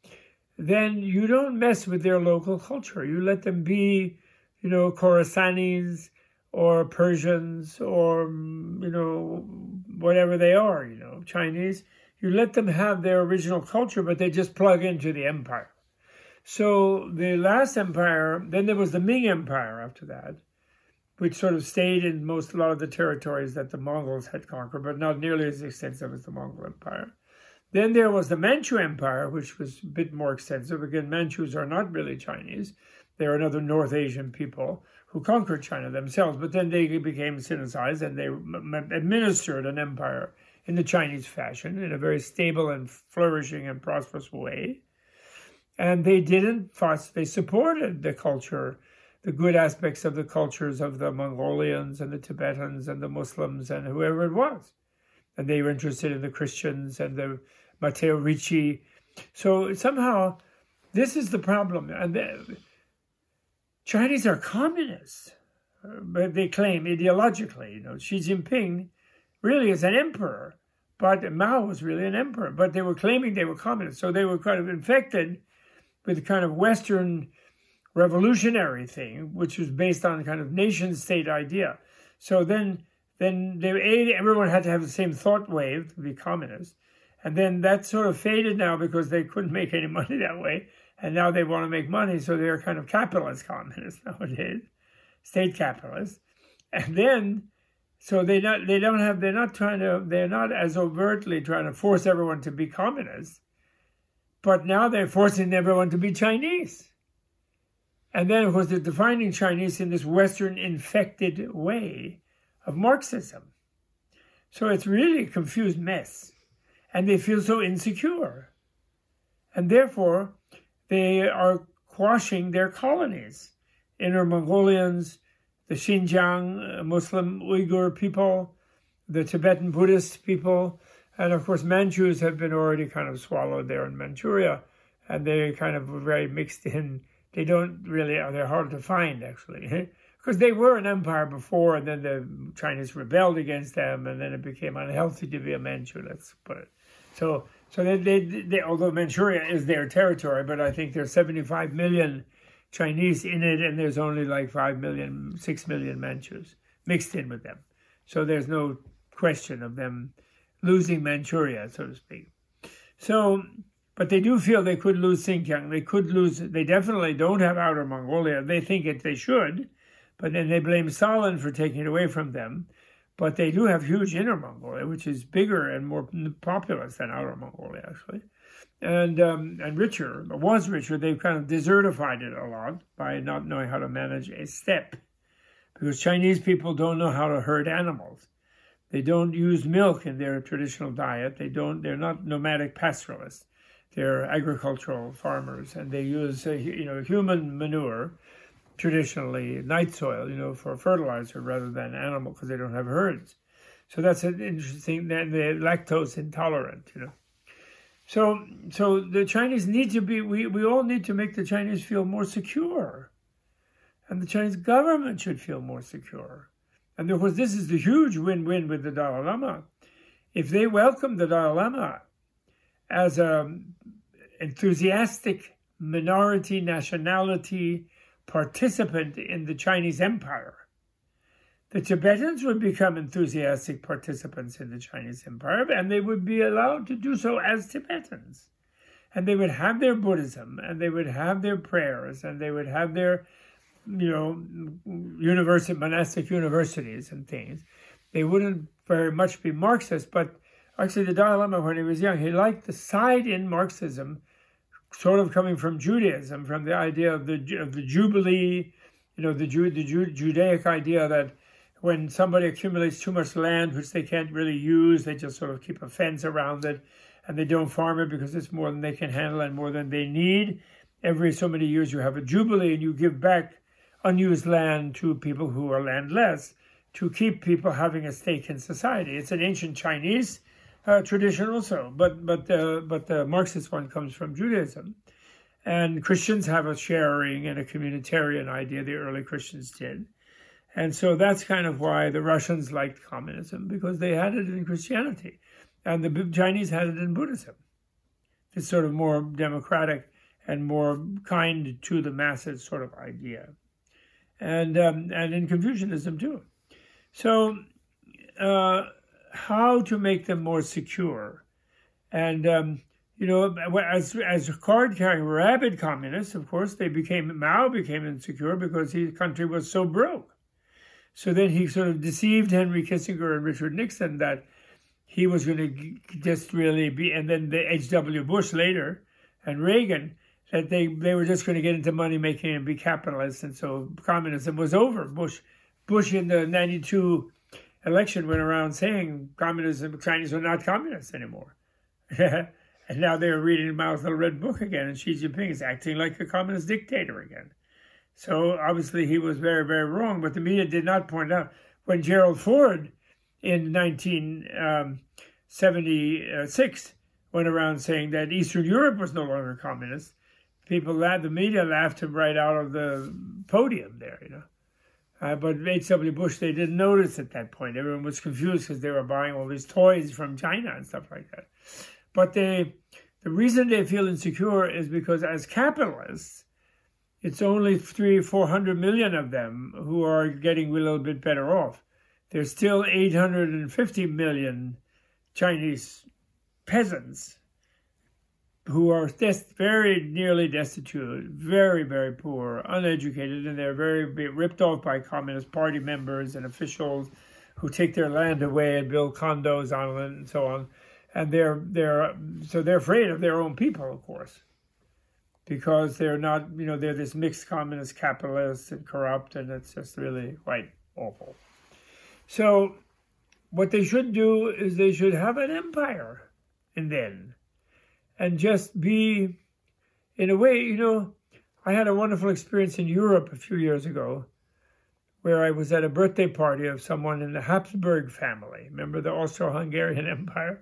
then you don't mess with their local culture. You let them be, you know, Khorasanis or Persians or, you know, whatever they are, you know, Chinese. You let them have their original culture, but they just plug into the empire. So the last empire, then there was the Ming Empire after that, which sort of stayed in most, a lot of the territories that the Mongols had conquered, but not nearly as extensive as the Mongol Empire. Then there was the Manchu Empire, which was a bit more extensive. Again, Manchus are not really Chinese. They're another North Asian people who conquered China themselves, but then they became Sinicized and they administered an empire in the Chinese fashion, in a very stable and flourishing and prosperous way. And they didn't fuss, they supported the culture, the good aspects of the cultures of the Mongolians and the Tibetans and the Muslims and whoever it was. And they were interested in the Christians and the Matteo Ricci. So somehow, this is the problem. And the Chinese are communists, but they claim ideologically, you know, Xi Jinping really is an emperor, but Mao was really an emperor, but they were claiming they were communists. So they were kind of infected with a kind of Western revolutionary thing, which was based on a kind of nation-state idea. So then, then they, everyone had to have the same thought wave to be communist. And then that sort of faded now because they couldn't make any money that way. And now they want to make money, so they're kind of capitalist communists nowadays, state capitalists. And then, so they not they don't have they're not trying to they're not as overtly trying to force everyone to be communists, but now they're forcing everyone to be Chinese. And then, of course, they're defining Chinese in this Western infected way of Marxism. So it's really a confused mess, and they feel so insecure, and therefore they are quashing their colonies. Inner Mongolians, the Xinjiang Muslim Uyghur people, the Tibetan Buddhist people, and of course Manchus have been already kind of swallowed there in Manchuria, and they're kind of very mixed in. They don't really, they're hard to find actually, because they were an empire before, and then the Chinese rebelled against them, and then it became unhealthy to be a Manchu, let's put it. So, so they, they, they, although Manchuria is their territory, but I think there's seventy-five million Chinese in it, and there's only like five million, six million Manchus mixed in with them. So there's no question of them losing Manchuria, so to speak. So, but they do feel they could lose Xinjiang. They could lose, they definitely don't have Outer Mongolia. They think it they should, but then they blame Stalin for taking it away from them. But they do have huge Inner Mongolia, which is bigger and more populous than Outer Mongolia, actually, and um, and richer. But was richer. They've kind of desertified it a lot by not knowing how to manage a steppe, because Chinese people don't know how to herd animals. They don't use milk in their traditional diet. They don't. They're not nomadic pastoralists. They're agricultural farmers, and they use uh, you know human manure. Traditionally night soil, you know, for fertilizer rather than animal, because they don't have herds. So that's an interesting. Then they're lactose intolerant, you know. So, so the Chinese need to be. We we all need to make the Chinese feel more secure, and the Chinese government should feel more secure. And of course, this is the huge win-win with the Dalai Lama. If they welcome the Dalai Lama as an enthusiastic minority nationality participant in the Chinese empire, the Tibetans would become enthusiastic participants in the Chinese empire, and they would be allowed to do so as Tibetans. And they would have their Buddhism, and they would have their prayers, and they would have their, you know, university, monastic universities and things. They wouldn't very much be Marxist, but actually the Dalai Lama, when he was young, he liked the side in Marxism sort of coming from Judaism, from the idea of the of the Jubilee, you know, the Ju, the Ju, Judaic idea that when somebody accumulates too much land, which they can't really use, they just sort of keep a fence around it, and they don't farm it because it's more than they can handle and more than they need. Every so many years you have a Jubilee and you give back unused land to people who are landless to keep people having a stake in society. It's an ancient Chinese uh, tradition also, but but uh, but the Marxist one comes from Judaism. And Christians have a sharing and a communitarian idea, the early Christians did. And so that's kind of why the Russians liked communism, because they had it in Christianity. And the Chinese had it in Buddhism. It's sort of more democratic and more kind to the masses sort of idea. And um, and in Confucianism too. So uh, how to make them more secure? And, um, you know, as as card-carrying rabid communists, of course, they became, Mao became insecure because his country was so broke. So then he sort of deceived Henry Kissinger and Richard Nixon that he was going to just really be, and then the H W Bush later and Reagan, that they, they were just going to get into money making and be capitalists. And so communism was over. Bush Bush in the ninety-two election went around saying communism, Chinese are not communists anymore. And now they're reading Mao's little red book again, and Xi Jinping is acting like a communist dictator again. So obviously he was very, very wrong, but the media did not point out when Gerald Ford in nineteen seventy-six went around saying that Eastern Europe was no longer communist. People laughed, the media laughed him right out of the podium there, you know. Uh, but H W Bush, they didn't notice at that point. Everyone was confused because they were buying all these toys from China and stuff like that. But they, the reason they feel insecure is because as capitalists, it's only three, four hundred million of them who are getting a little bit better off. There's still eight hundred fifty million Chinese peasants who are des- very nearly destitute, very, very poor, uneducated, and they're very ripped off by Communist Party members and officials who take their land away and build condos on it and so on. And they're they're so they're afraid of their own people, of course, because they're not, you know, they're this mixed communist capitalist and corrupt, and it's just really quite awful. So what they should do is they should have an empire, and then, and just be, in a way, you know, I had a wonderful experience in Europe a few years ago where I was at a birthday party of someone in the Habsburg family. Remember the Austro-Hungarian Empire?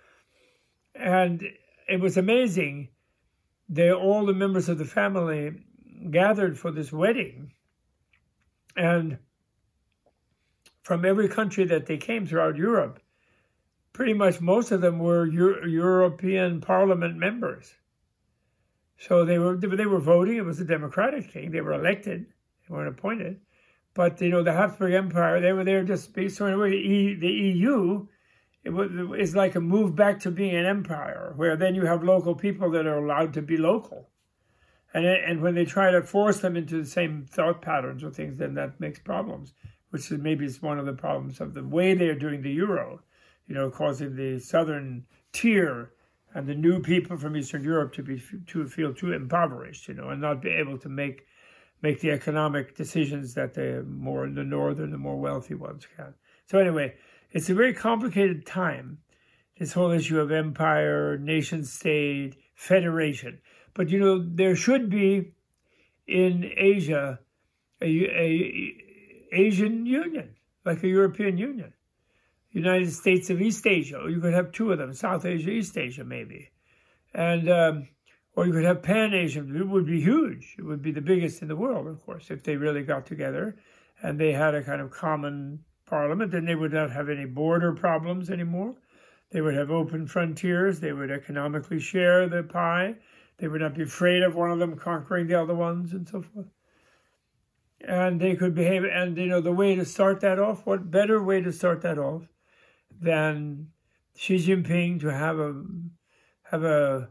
And it was amazing. They, all the members of the family gathered for this wedding. And from every country that they came throughout Europe, pretty much most of them were Euro- European Parliament members. So they were they were voting. It was a democratic thing. They were elected. They weren't appointed. But, you know, the Habsburg Empire, they were there just based on the E U. It was, it's like a move back to being an empire, where then you have local people that are allowed to be local. And and when they try to force them into the same thought patterns or things, then that makes problems, which is maybe is one of the problems of the way they're doing the euro, you know, causing the southern tier and the new people from Eastern Europe to be to feel too impoverished, you know, and not be able to make make the economic decisions that the more the northern, the more wealthy ones can. So anyway, it's a very complicated time, this whole issue of empire, nation state, federation. But, you know, there should be in Asia a, a Asian Union, like a European Union. United States of East Asia. You could have two of them, South Asia, East Asia, maybe. And um, or you could have Pan-Asian. It would be huge. It would be the biggest in the world, of course, if they really got together and they had a kind of common parliament. Then they would not have any border problems anymore. They would have open frontiers. They would economically share the pie. They would not be afraid of one of them conquering the other ones and so forth. And they could behave. And, you know, the way to start that off, what better way to start that off than Xi Jinping to have a have a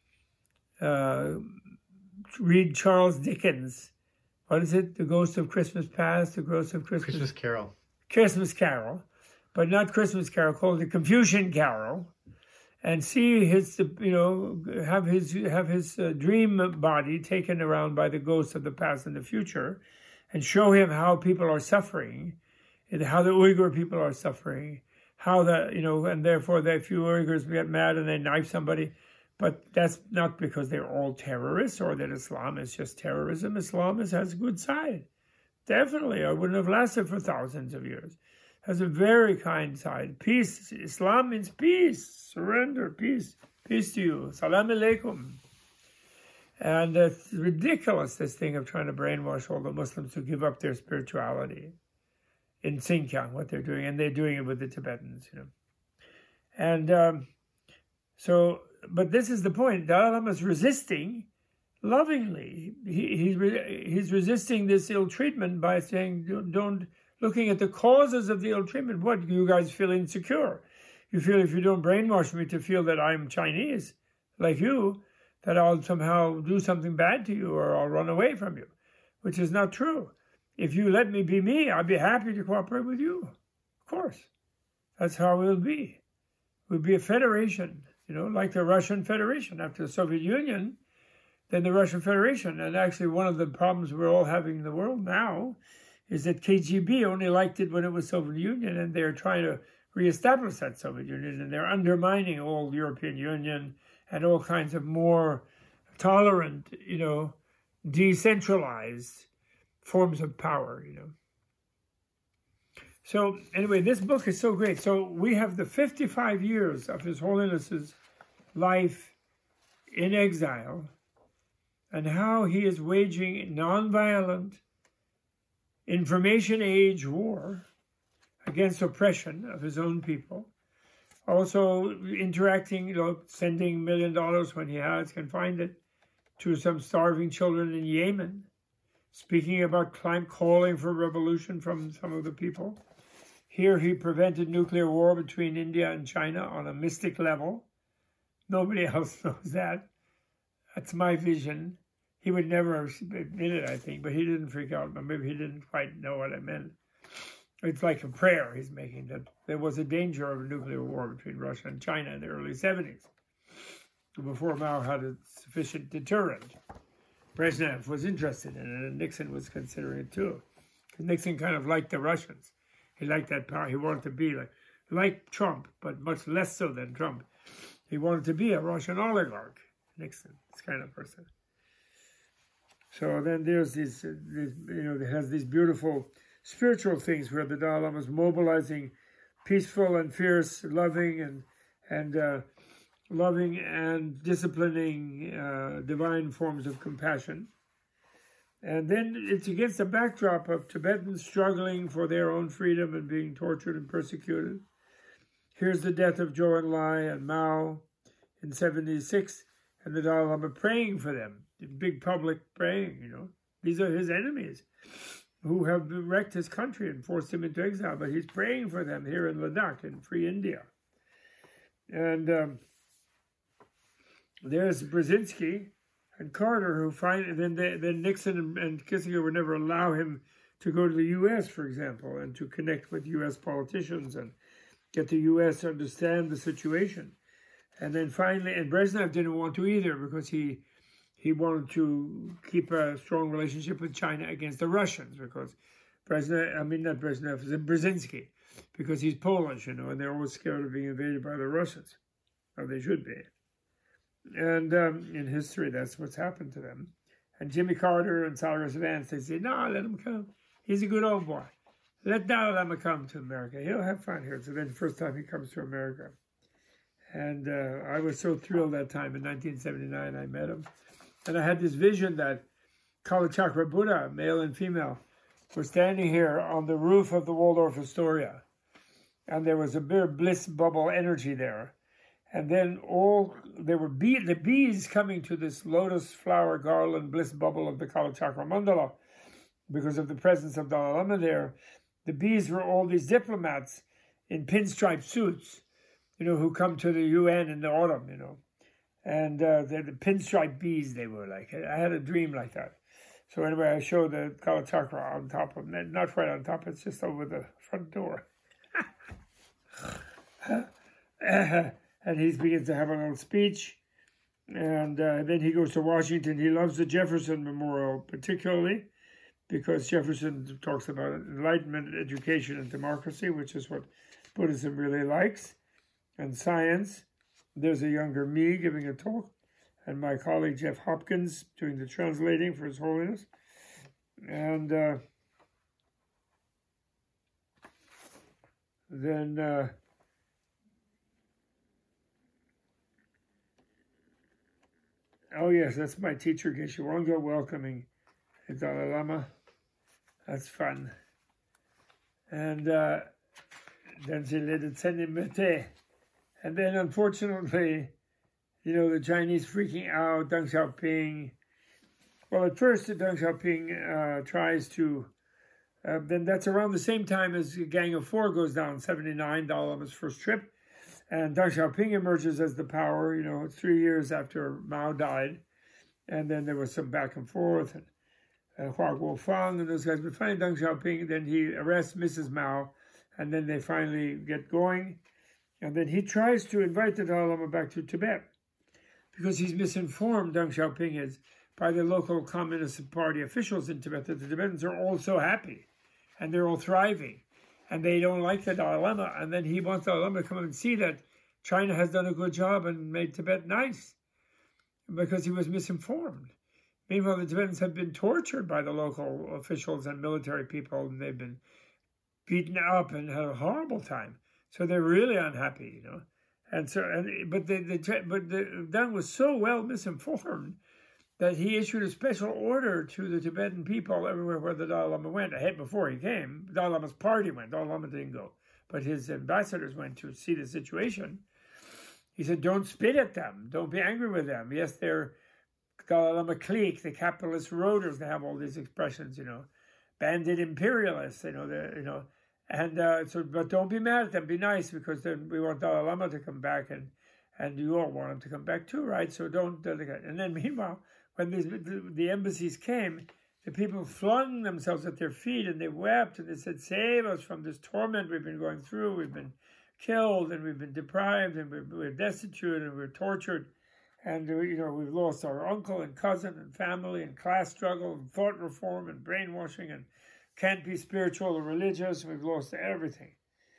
uh, read Charles Dickens. What is it? The Ghost of Christmas Past, The Ghost of Christmas... Christmas Carol. Christmas Carol, but not Christmas Carol, called the Confucian Carol. and see his, you know, have his have his uh, dream body taken around by the ghosts of the past and the future, and show him how people are suffering, and how the Uyghur people are suffering, how the, you know, and therefore the few Uyghurs get mad and they knife somebody. But that's not because they're all terrorists or that Islam is just terrorism. Islam is, has a good side. Definitely, I wouldn't have lasted for thousands of years. Has a very kind side. Peace. Islam means peace, surrender, peace. Peace to you. Salam alaikum. And it's ridiculous, this thing of trying to brainwash all the Muslims to give up their spirituality in Xinjiang, what they're doing. And they're doing it with the Tibetans, you know. And um, so, but this is the point. Dalai Lama is resisting lovingly. He, he's, re, he's resisting this ill treatment by saying, don't, don't looking at the causes of the ill treatment. What, you guys feel insecure? You feel if you don't brainwash me to feel that I'm Chinese, like you, that I'll somehow do something bad to you or I'll run away from you, which is not true. If you let me be me, I'll be happy to cooperate with you. Of course. That's how we'll be. We'll be a federation, you know, like the Russian Federation. After the Soviet Union, then the Russian Federation. And actually one of the problems we're all having in the world now is that K G B only liked it when it was Soviet Union, and they're trying to reestablish that Soviet Union, and they're undermining all European Union and all kinds of more tolerant, you know, decentralized forms of power, you know. So anyway, this book is so great. So we have the fifty-five years of His Holiness's life in exile and how he is waging nonviolent information age war against oppression of his own people. Also interacting, you know, sending a million dollars when he has, can find it, to some starving children in Yemen, speaking about climate, calling for revolution from some of the people. Here he prevented nuclear war between India and China on a mystic level. Nobody else knows that. That's my vision. He would never have admitted it, I think, but he didn't freak out. Maybe he didn't quite know what I meant. It's like a prayer he's making, that there was a danger of a nuclear war between Russia and China in the early seventies, before Mao had a sufficient deterrent. Brezhnev was interested in it, and Nixon was considering it too. Because Nixon kind of liked the Russians. He liked that power. He wanted to be like, like Trump, but much less so than Trump. He wanted to be a Russian oligarch, Nixon, this kind of person. So then there's these, these you know, it has these beautiful spiritual things where the Dalai Lama is mobilizing peaceful and fierce, loving and and uh, loving and disciplining uh, divine forms of compassion. And then it's against the backdrop of Tibetans struggling for their own freedom and being tortured and persecuted. Here's the death of Zhou Enlai and Mao in seventy-six, and the Dalai Lama praying for them, in big public praying, you know. These are his enemies who have wrecked his country and forced him into exile, but he's praying for them here in Ladakh, in free India. And um, there's Brzezinski and Carter, who find, and then, they, then Nixon and, and Kissinger would never allow him to go to the U S, for example, and to connect with U S politicians and get the U S to understand the situation. And then finally, and Brezhnev didn't want to either, because he he wanted to keep a strong relationship with China against the Russians, because Brezhnev, I mean not Brezhnev, Brzezinski, because he's Polish, you know, and they're always scared of being invaded by the Russians, or they should be. And um, in history, that's what's happened to them. And Jimmy Carter and Cyrus Vance, they say, no, let him come. He's a good old boy. Let Dalai Lama come to America. He'll have fun here. So then the first time he comes to America. And uh, I was so thrilled that time in nineteen seventy-nine, I met him. And I had this vision that Kalachakra Buddha, male and female, were standing here on the roof of the Waldorf Astoria. And there was a bit of bliss bubble energy there. And then all, there were bee, the bees coming to this lotus flower garland bliss bubble of the Kalachakra Mandala because of the presence of Dalai Lama there. The bees were all these diplomats in pinstripe suits, you know, who come to the U N in the autumn, you know. And uh, they're the pinstripe bees, they were like. I had a dream like that. So anyway, I showed the Kalachakra on top of them. Not right on top, it's just over the front door. uh, and he begins to have a little speech. And uh, then he goes to Washington. He loves the Jefferson Memorial particularly because Jefferson talks about enlightenment, education, and democracy, which is what Buddhism really likes, and science. There's a younger me giving a talk, and my colleague Jeff Hopkins doing the translating for His Holiness. And uh, then uh, oh yes, that's my teacher Geshe Wangyal welcoming the Dalai Lama. That's fun. And uh, then she let it send him mete. And then unfortunately, you know, the Chinese freaking out, Deng Xiaoping. Well, at first, Deng Xiaoping uh, tries to, uh, then that's around the same time as the Gang of Four goes down, seventy-nine, Dalai Lama's first trip. And Deng Xiaoping emerges as the power, you know, three years after Mao died. And then there was some back and forth, and uh, Hua Guofang and those guys. But finally, Deng Xiaoping, then he arrests Missus Mao, and then they finally get going. And then he tries to invite the Dalai Lama back to Tibet because he's misinformed, Deng Xiaoping is, by the local Communist Party officials in Tibet that the Tibetans are all so happy and they're all thriving and they don't like the Dalai Lama. And then he wants the Dalai Lama to come and see that China has done a good job and made Tibet nice because he was misinformed. Meanwhile, the Tibetans have been tortured by the local officials and military people, and they've been beaten up and had a horrible time. So they're really unhappy, you know. And so, and but the, the but the Deng was so well misinformed that he issued a special order to the Tibetan people everywhere where the Dalai Lama went. Ahead before he came, the Dalai Lama's party went. Dalai Lama didn't go, but his ambassadors went to see the situation. He said, "Don't spit at them. Don't be angry with them. Yes, they're Dalai Lama clique, the capitalist roaders. They have all these expressions, you know, bandit imperialists, you know, the you know." And uh, so, but don't be mad at them. Be nice, because then we want Dalai Lama to come back, and and you all want him to come back too, right? So don't. Uh, and then meanwhile, when these, the, the embassies came, the people flung themselves at their feet and they wept and they said, "Save us from this torment we've been going through. We've been killed and we've been deprived and we're, we're destitute and we're tortured, and you know we've lost our uncle and cousin and family and class struggle and thought reform and brainwashing and." Can't be spiritual or religious. We've lost everything.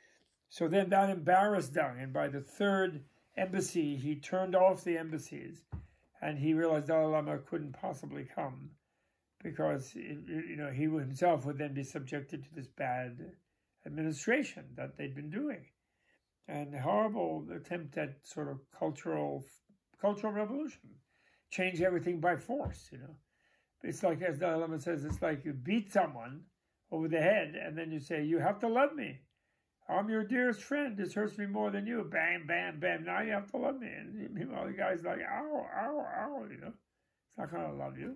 So then that embarrassed Deng, and by the third embassy, he turned off the embassies, and he realized Dalai Lama couldn't possibly come because you know he himself would then be subjected to this bad administration that they'd been doing, and a horrible attempt at sort of cultural cultural revolution, change everything by force. You know, it's like, as Dalai Lama says, it's like you beat someone over the head, and then you say, "You have to love me. I'm your dearest friend. This hurts me more than you." Bam, bam, bam. Now you have to love me. And meanwhile, the guy's like, "Ow, ow, ow." You know, it's not going to love you.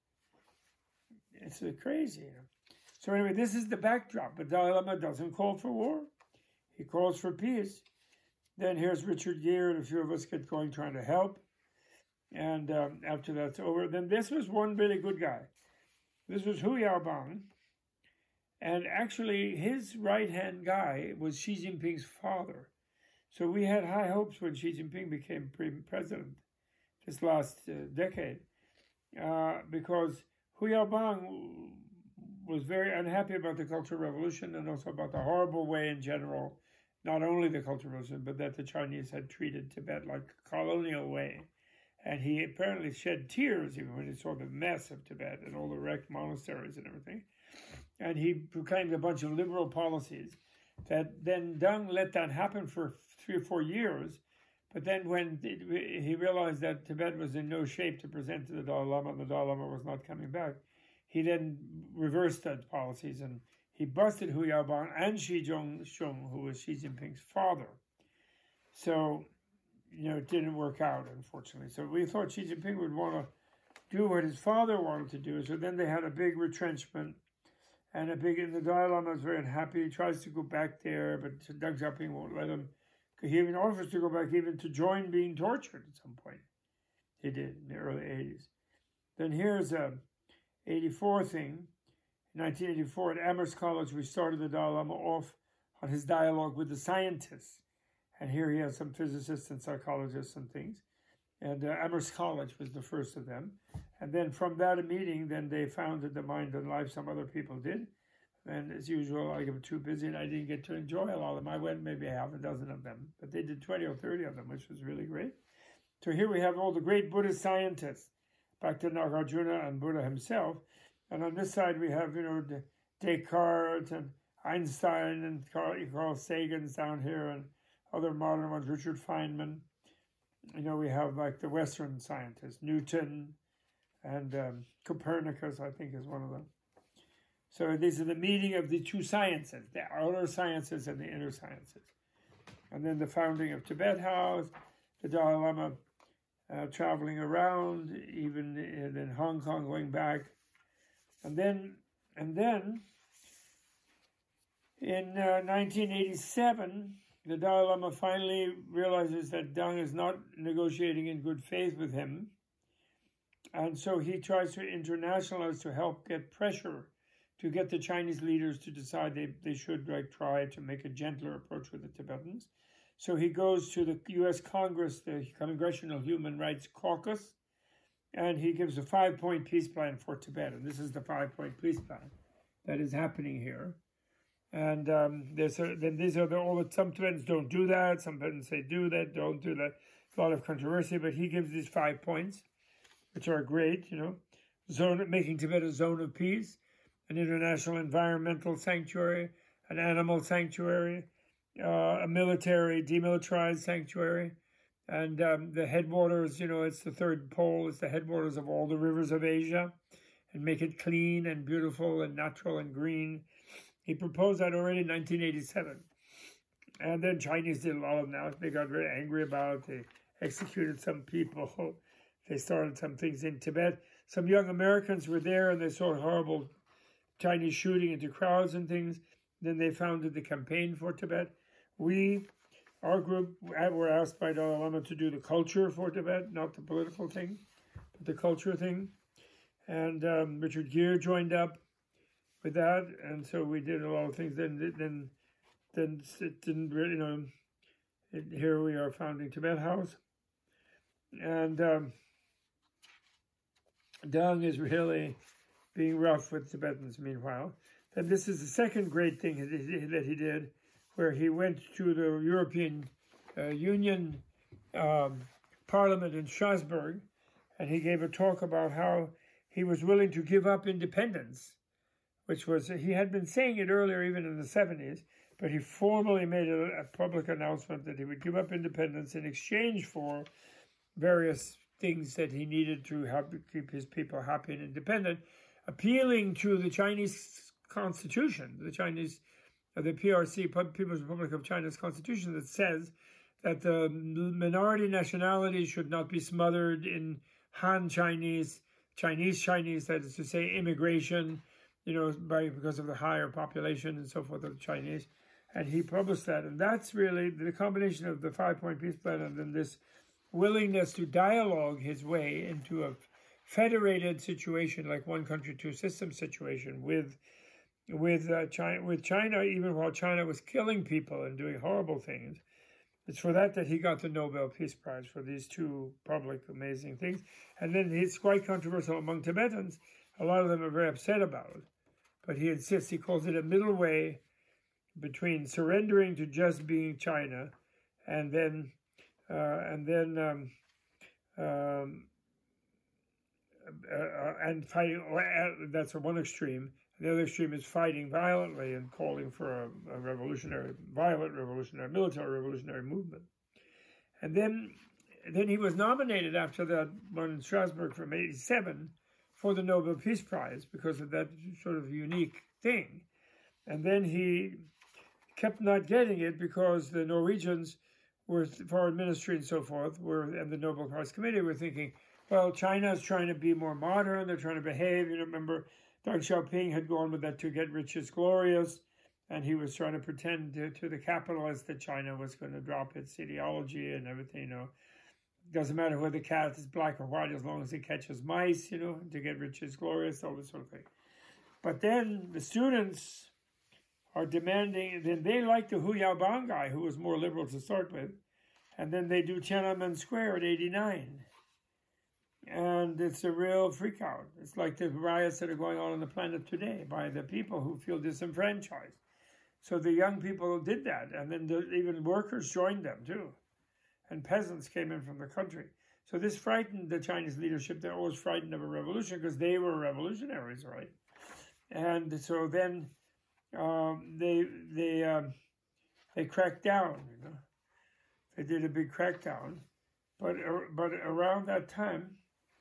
It's uh, crazy. You know? So anyway, this is the backdrop. But Dalai Lama doesn't call for war. He calls for peace. Then here's Richard Gere, and a few of us get going trying to help. And um, after that's over, then this was one really good guy. This was Hu Yaobang. And actually, his right-hand guy was Xi Jinping's father. So we had high hopes when Xi Jinping became president this last uh, decade, uh, because Hu Yaobang was very unhappy about the Cultural Revolution and also about the horrible way in general, not only the Cultural Revolution, but that the Chinese had treated Tibet like a colonial way. And he apparently shed tears even when he saw the mess of Tibet and all the wrecked monasteries and everything. And he proclaimed a bunch of liberal policies that then Deng let that happen for three or four years. But then when it, he realized that Tibet was in no shape to present to the Dalai Lama, and the Dalai Lama was not coming back, he then reversed those policies, and he busted Hu Yaobang and Xi Zhongxun, who was Xi Jinping's father. So, you know, it didn't work out, unfortunately. So we thought Xi Jinping would want to do what his father wanted to do. So then they had a big retrenchment. And a big, and the Dalai Lama is very unhappy. He tries to go back there, but Deng Xiaoping won't let him. He even offers to go back, even to join being tortured at some point. He did in the early eighties. Then here's a eighty-four thing. In nineteen eighty-four at Amherst College, we started the Dalai Lama off on his dialogue with the scientists. And here he has some physicists and psychologists and things. And uh, Amherst College was the first of them. And then from that meeting, then they founded The Mind and Life. Some other people did. And as usual, I got too busy and I didn't get to enjoy a lot of them. I went maybe half a dozen of them. But they did twenty or thirty of them, which was really great. So here we have all the great Buddhist scientists, back to Nagarjuna and Buddha himself. And on this side, we have, you know, Descartes and Einstein and Carl, Carl Sagan's down here and other modern ones, Richard Feynman. You know, we have like the Western scientists, Newton and um, Copernicus, I think, is one of them. So these are the meeting of the two sciences, the outer sciences and the inner sciences. And then the founding of Tibet House, the Dalai Lama uh, traveling around, even in, in Hong Kong, going back. And then, and then in uh, nineteen eighty-seven, the Dalai Lama finally realizes that Deng is not negotiating in good faith with him. And so he tries to internationalize to help get pressure to get the Chinese leaders to decide they, they should like try to make a gentler approach with the Tibetans. So he goes to the U S Congress, the Congressional Human Rights Caucus, and he gives a five-point peace plan for Tibet. And this is the five-point peace plan that is happening here. And um, there's a, then these are the, all the, some Tibetans don't do that. Some Tibetans say do that, don't do that. A lot of controversy, but he gives these five points, which are great, you know. Zone, making Tibet a zone of peace, an international environmental sanctuary, an animal sanctuary, uh, a military, demilitarized sanctuary, and um, the headwaters, you know, it's the third pole, it's the headwaters of all the rivers of Asia, and make it clean and beautiful and natural and green. He proposed that already in nineteen eighty-seven. And then Chinese did a lot of them now. They got very angry about it. They executed some people. They started some things in Tibet. Some young Americans were there and they saw horrible Chinese shooting into crowds and things. Then they founded the Campaign for Tibet. We, our group, were asked by Dalai Lama to do the culture for Tibet, not the political thing, but the culture thing. And um, Richard Gere joined up with that, and so we did a lot of things. Then, then, then it didn't really, you know. It, here we are founding Tibet House, and um, Deng is really being rough with Tibetans. Meanwhile, then this is the second great thing that he did, where he went to the European uh, Union um, Parliament in Strasbourg, and he gave a talk about how he was willing to give up independence. Which was, he had been saying it earlier, even in the seventies, but he formally made a, a public announcement that he would give up independence in exchange for various things that he needed to have, keep his people happy and independent, appealing to the Chinese constitution, the Chinese, uh, the P R C, People's Republic of China's constitution, that says that the minority nationalities should not be smothered in Han Chinese, Chinese Chinese, that is to say, immigration, you know, by because of the higher population and so forth of the Chinese. And he published that. And that's really the combination of the five-point peace plan and then this willingness to dialogue his way into a federated situation, like one country, two systems situation with with uh, China, with China, even while China was killing people and doing horrible things. It's for that that he got the Nobel Peace Prize, for these two public amazing things. And then it's quite controversial among Tibetans. A lot of them are very upset about it. But he insists, he calls it a middle way between surrendering to just being China and then uh, and then um, um, uh, and fighting. That's one extreme. The other extreme is fighting violently and calling for a, a revolutionary, violent revolutionary, military revolutionary movement. And then, then he was nominated after that one in Strasbourg from eighty-seven for the Nobel Peace Prize because of that sort of unique thing. And then he kept not getting it because the Norwegians were, foreign ministry and so forth, were, and the Nobel Prize Committee were thinking, well, China is trying to be more modern, they're trying to behave. You know, remember, Deng Xiaoping had gone with that to get rich is glorious, and he was trying to pretend to, to the capitalists that China was going to drop its ideology and everything, you know. Doesn't matter whether the cat is black or white as long as it catches mice, you know, to get rich is glorious, all this sort of thing. But then the students are demanding, then they like the Hu Yaobang guy, who was more liberal to start with, and then they do Tiananmen Square at eighty-nine. And it's a real freak out. It's like the riots that are going on on the planet today by the people who feel disenfranchised. So the young people did that, and then the, even workers joined them too. And peasants came in from the country. So this frightened the Chinese leadership. They're always frightened of a revolution because they were revolutionaries, right? And so then um, they they um, they cracked down. You know, they did a big crackdown. But uh, but around that time,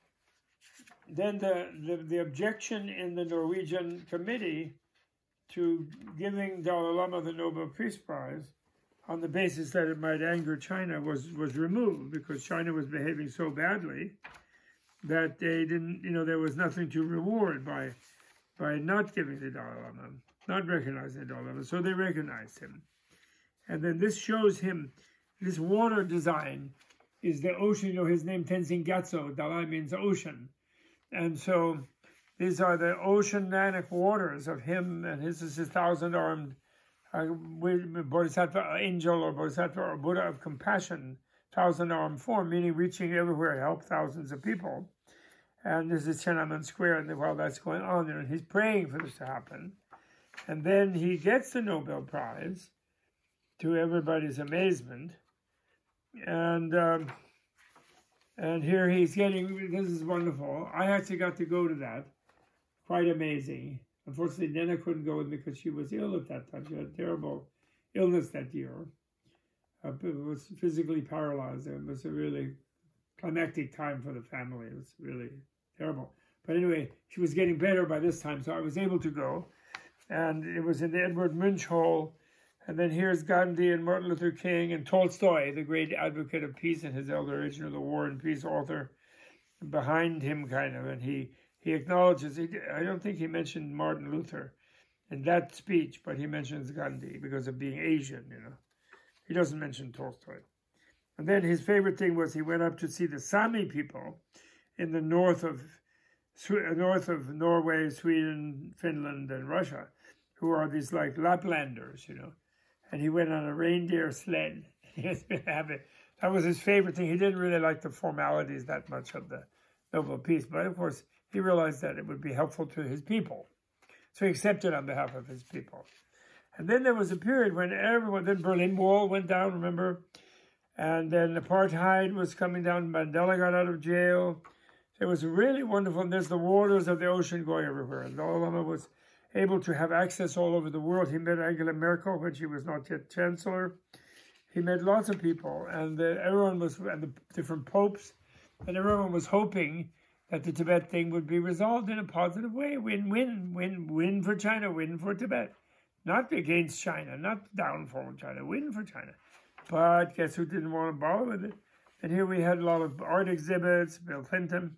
then the, the the objection in the Norwegian committee to giving Dalai Lama the Nobel Peace Prize on the basis that it might anger China was, was removed because China was behaving so badly that they didn't, you know, there was nothing to reward by by not giving the Dalai Lama, not recognizing the Dalai Lama. So they recognized him. And then this shows him, this water design is the ocean, you know, his name Tenzin Gyatso, Dalai means ocean. And so these are the oceanic waters of him, and his is his thousand-armed uh, Bodhisattva angel or Bodhisattva or Buddha of compassion, thousand-armed form, meaning reaching everywhere to help thousands of people. And this is Tiananmen Square, and while that's going on there, and he's praying for this to happen. And then he gets the Nobel Prize, to everybody's amazement. And um, and here he's getting, this is wonderful. I actually got to go to that. Quite amazing. Unfortunately, Nena couldn't go with me because she was ill at that time. She had a terrible illness that year. Uh, was physically paralyzed. It was a really climactic time for the family. It was really terrible. But anyway, she was getting better by this time, so I was able to go. And it was in the Edward Munch Hall. And then here's Gandhi and Martin Luther King and Tolstoy, the great advocate of peace in his elder age, you know, the War and Peace author, behind him kind of. And he, he acknowledges, he, I don't think he mentioned Martin Luther in that speech, but he mentions Gandhi because of being Asian, you know. He doesn't mention Tolstoy. And then his favorite thing was he went up to see the Sami people in the north of north of Norway, Sweden, Finland, and Russia, who are these like Laplanders, you know. And he went on a reindeer sled. That was his favorite thing. He didn't really like the formalities that much of the Nobel Peace, but of course he realized that it would be helpful to his people. So he accepted on behalf of his people. And then there was a period when everyone, then Berlin Wall went down, remember? And then apartheid was coming down. Mandela got out of jail. It was really wonderful. And there's the waters of the ocean going everywhere. And Dalai Lama was able to have access all over the world. He met Angela Merkel when she was not yet chancellor. He met lots of people, and the, everyone was, and the different popes, and everyone was hoping that the Tibet thing would be resolved in a positive way. Win-win, win-win for China, win for Tibet. Not against China, not downfall of China, win for China. But guess who didn't want to bother with it? And here we had a lot of art exhibits, Bill Clinton,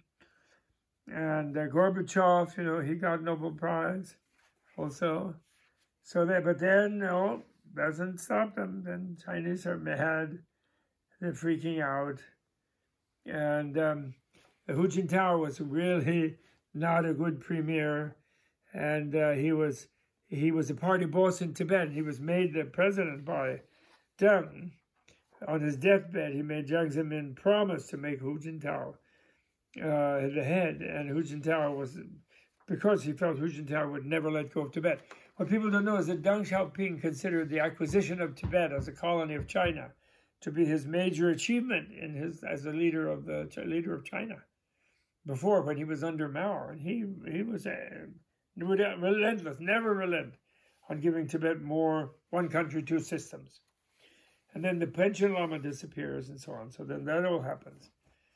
and uh, Gorbachev, you know, he got Nobel Prize. Also, so that, but then, no, doesn't stop them. Then Chinese are mad, they're freaking out. And um, Hu Jintao was really not a good premier. And uh, he was he was a party boss in Tibet. He was made the president by Deng. On his deathbed, he made Jiang Zemin promise to make Hu Jintao uh, the head. And Hu Jintao was, because he felt Hu Jintao would never let go of Tibet. What people don't know is that Deng Xiaoping considered the acquisition of Tibet as a colony of China to be his major achievement in his as a leader of the leader of China. Before, when he was under Mao, and he he was uh, relentless, never relent on giving Tibet more one country, two systems. And then the Panchen Lama disappears and so on. So then that all happens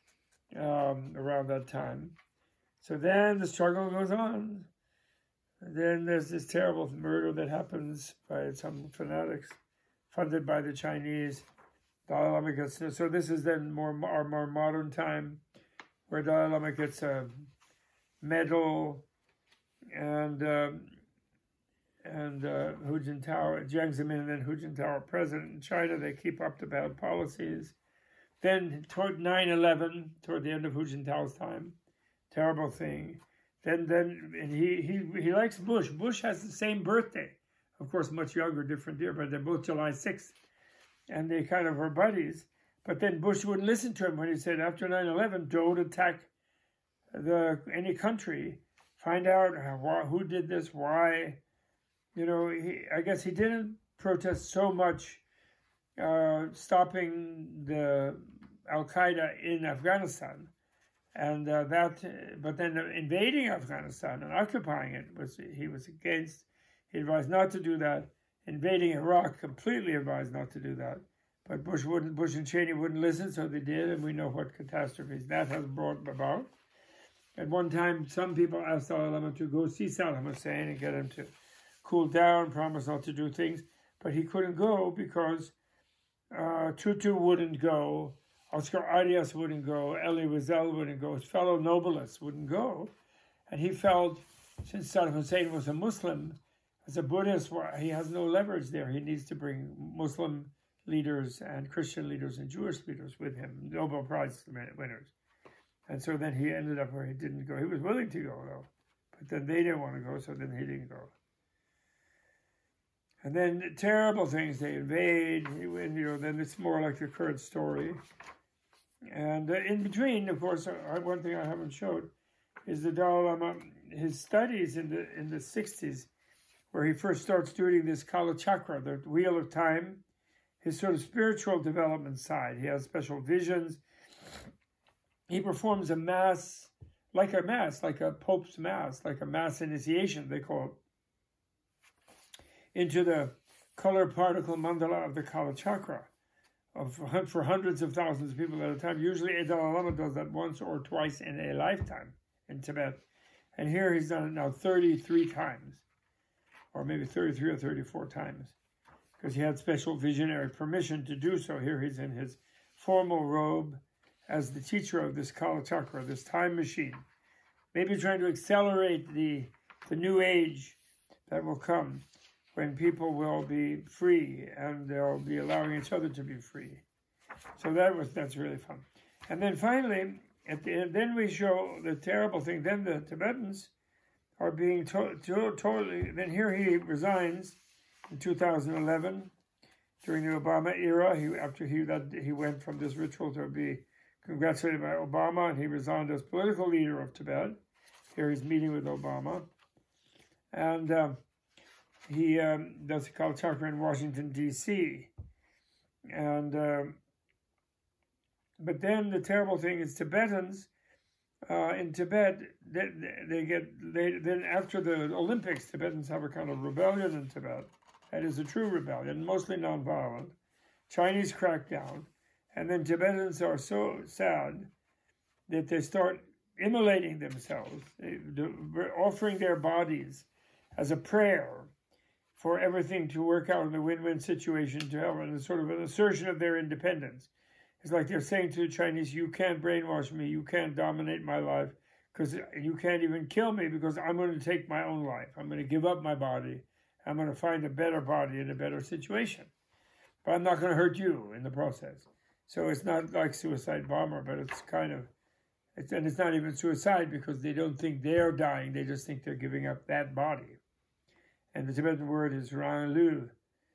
um, around that time. So then the struggle goes on. And then there's this terrible murder that happens by some fanatics funded by the Chinese. Dalai Lama gets, so this is then more our more modern time where Dalai Lama gets a medal and um, and uh, Hu Jintao, Jiang Zemin, and then Hu Jintao are president in China. They keep up the bad policies. Then toward nine eleven, toward the end of Hu Jintao's time, terrible thing. Then, then, and he, he, he likes Bush. Bush has the same birthday of course, much younger, different year, but they're both July sixth. And they kind of were buddies. But then Bush wouldn't listen to him when he said, after nine eleven, don't attack the any country. Find out how, who did this, why. You know, he, I guess he didn't protest so much uh, stopping the Al-Qaeda in Afghanistan. And uh, that, but then invading Afghanistan and occupying it, was he was against. He advised not to do that. Invading Iraq, completely advised not to do that. But Bush wouldn't. Bush and Cheney wouldn't listen, so they did, and we know what catastrophes that has brought about. At one time, some people asked al-Allama to go see Saddam Hussein and get him to cool down, promise not to do things, but he couldn't go because uh, Tutu wouldn't go, Oscar Arias wouldn't go, Elie Wiesel wouldn't go, his fellow Nobelists wouldn't go, and he felt, since Saddam Hussein was a Muslim, as a Buddhist, he has no leverage there. He needs to bring Muslim leaders and Christian leaders and Jewish leaders with him, Nobel Prize winners. And so then he ended up where he didn't go. He was willing to go, though. But then they didn't want to go, so then he didn't go. And then terrible things, they invade. You know, then it's more like the current story. And uh, in between, of course, uh, one thing I haven't showed is the Dalai Lama, his studies in the in the sixties, where he first starts doing this Kala Chakra, the wheel of time, his sort of spiritual development side. He has special visions. He performs a mass, like a mass, like a Pope's mass, like a mass initiation, they call it, into the color particle mandala of the Kala Chakra of, for hundreds of thousands of people at a time. Usually a Dalai Lama does that once or twice in a lifetime in Tibet. And here he's done it now thirty-three times, or maybe thirty-three or thirty-four times, because he had special visionary permission to do so. Here he's in his formal robe as the teacher of this Kala Chakra, this time machine, maybe trying to accelerate the the new age that will come when people will be free and they'll be allowing each other to be free. So that was that's really fun. And then finally, at the end, then we show the terrible thing. Then the Tibetans are being to, to, totally. Then here he resigns in two thousand eleven during the Obama era. He after he that he went from this ritual to be congratulated by Obama, and he resigned as political leader of Tibet. Here he's meeting with Obama, and um, he um, does a Kala Chakra in Washington D C And um, but then the terrible thing is Tibetans uh, in Tibet they, they get they then after the Olympics, Tibetans have a kind of rebellion in Tibet. That is a true rebellion, mostly nonviolent. Chinese crack down. And then Tibetans are so sad that they start immolating themselves, offering their bodies as a prayer for everything to work out in a win-win situation to help, and it's sort of an assertion of their independence. It's like they're saying to the Chinese, you can't brainwash me, you can't dominate my life, because you can't even kill me because I'm going to take my own life. I'm going to give up my body. I'm going to find a better body in a better situation. But I'm not going to hurt you in the process. So it's not like suicide bomber, but it's kind of, it's, and it's not even suicide because they don't think they're dying. They just think they're giving up that body. And the Tibetan word is Ranglu,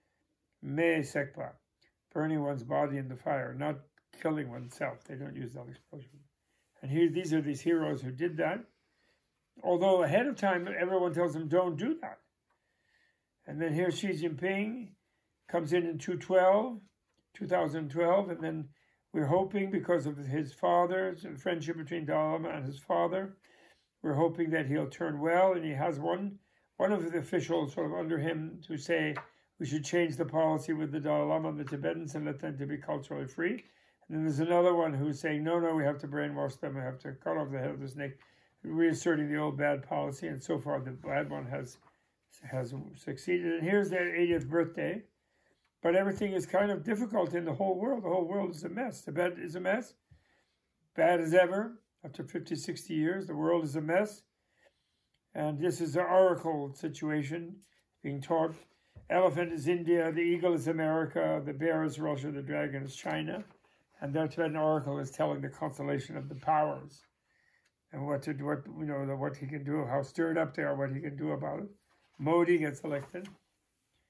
Me Sekpa, burning one's body in the fire, not killing oneself. They don't use that expression. And here, these are these heroes who did that. Although ahead of time, everyone tells them, don't do that. And then here Xi Jinping comes in in two thousand twelve, and then we're hoping because of his father's friendship between Dalai Lama and his father, we're hoping that he'll turn well, and he has one one of the officials sort of under him to say we should change the policy with the Dalai Lama and the Tibetans and let them to be culturally free. And then there's another one who's saying, no, no, we have to brainwash them, we have to cut off the head of the snake, reasserting the old bad policy, and so far the bad one has has succeeded. And here's their eightieth birthday. But everything is kind of difficult in the whole world. The whole world is a mess. Tibet is a mess. Bad as ever. After fifty, sixty years, the world is a mess. And this is an oracle situation being taught. Elephant is India, the eagle is America, the bear is Russia, the dragon is China. And their Tibetan oracle is telling the constellation of the powers and what to do, what you know, what he can do, how stirred up they are, what he can do about it. Modi gets elected.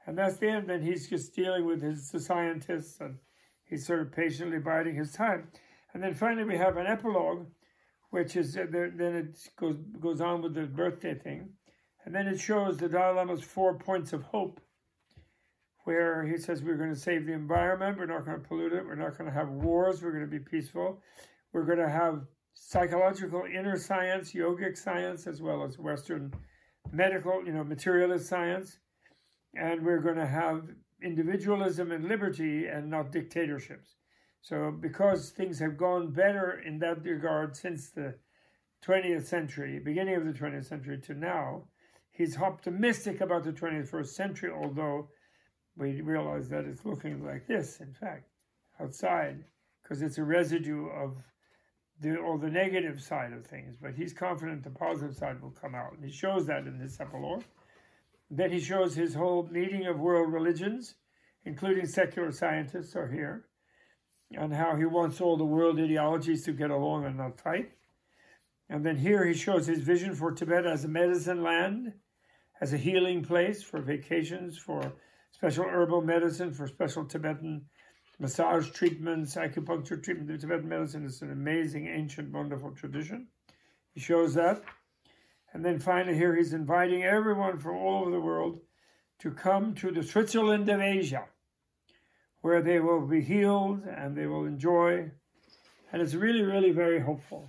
And that's the end. Then he's just dealing with his the scientists, and he's sort of patiently biding his time. And then finally we have an epilogue, which is, uh, there, then it goes goes on with the birthday thing. And then it shows the Dalai Lama's four points of hope, where he says we're going to save the environment, we're not going to pollute it, we're not going to have wars, we're going to be peaceful, we're going to have psychological inner science, yogic science, as well as Western medical, you know, materialist science, and we're going to have individualism and liberty and not dictatorships. So because things have gone better in that regard since the twentieth century, beginning of the twentieth century to now, he's optimistic about the twenty-first century, although we realize that it's looking like this, in fact, outside, because it's a residue of the or the negative side of things. But he's confident the positive side will come out. And he shows that in this epilogue. Then he shows his whole meeting of world religions, including secular scientists are here, and how he wants all the world ideologies to get along and not fight. And then here he shows his vision for Tibet as a medicine land, as a healing place for vacations, for special herbal medicine, for special Tibetan massage treatments, acupuncture treatment. The Tibetan medicine is an amazing, ancient, wonderful tradition. He shows that. And then finally here he's inviting everyone from all over the world to come to the Switzerland of Asia, where they will be healed and they will enjoy. And it's really, really very hopeful.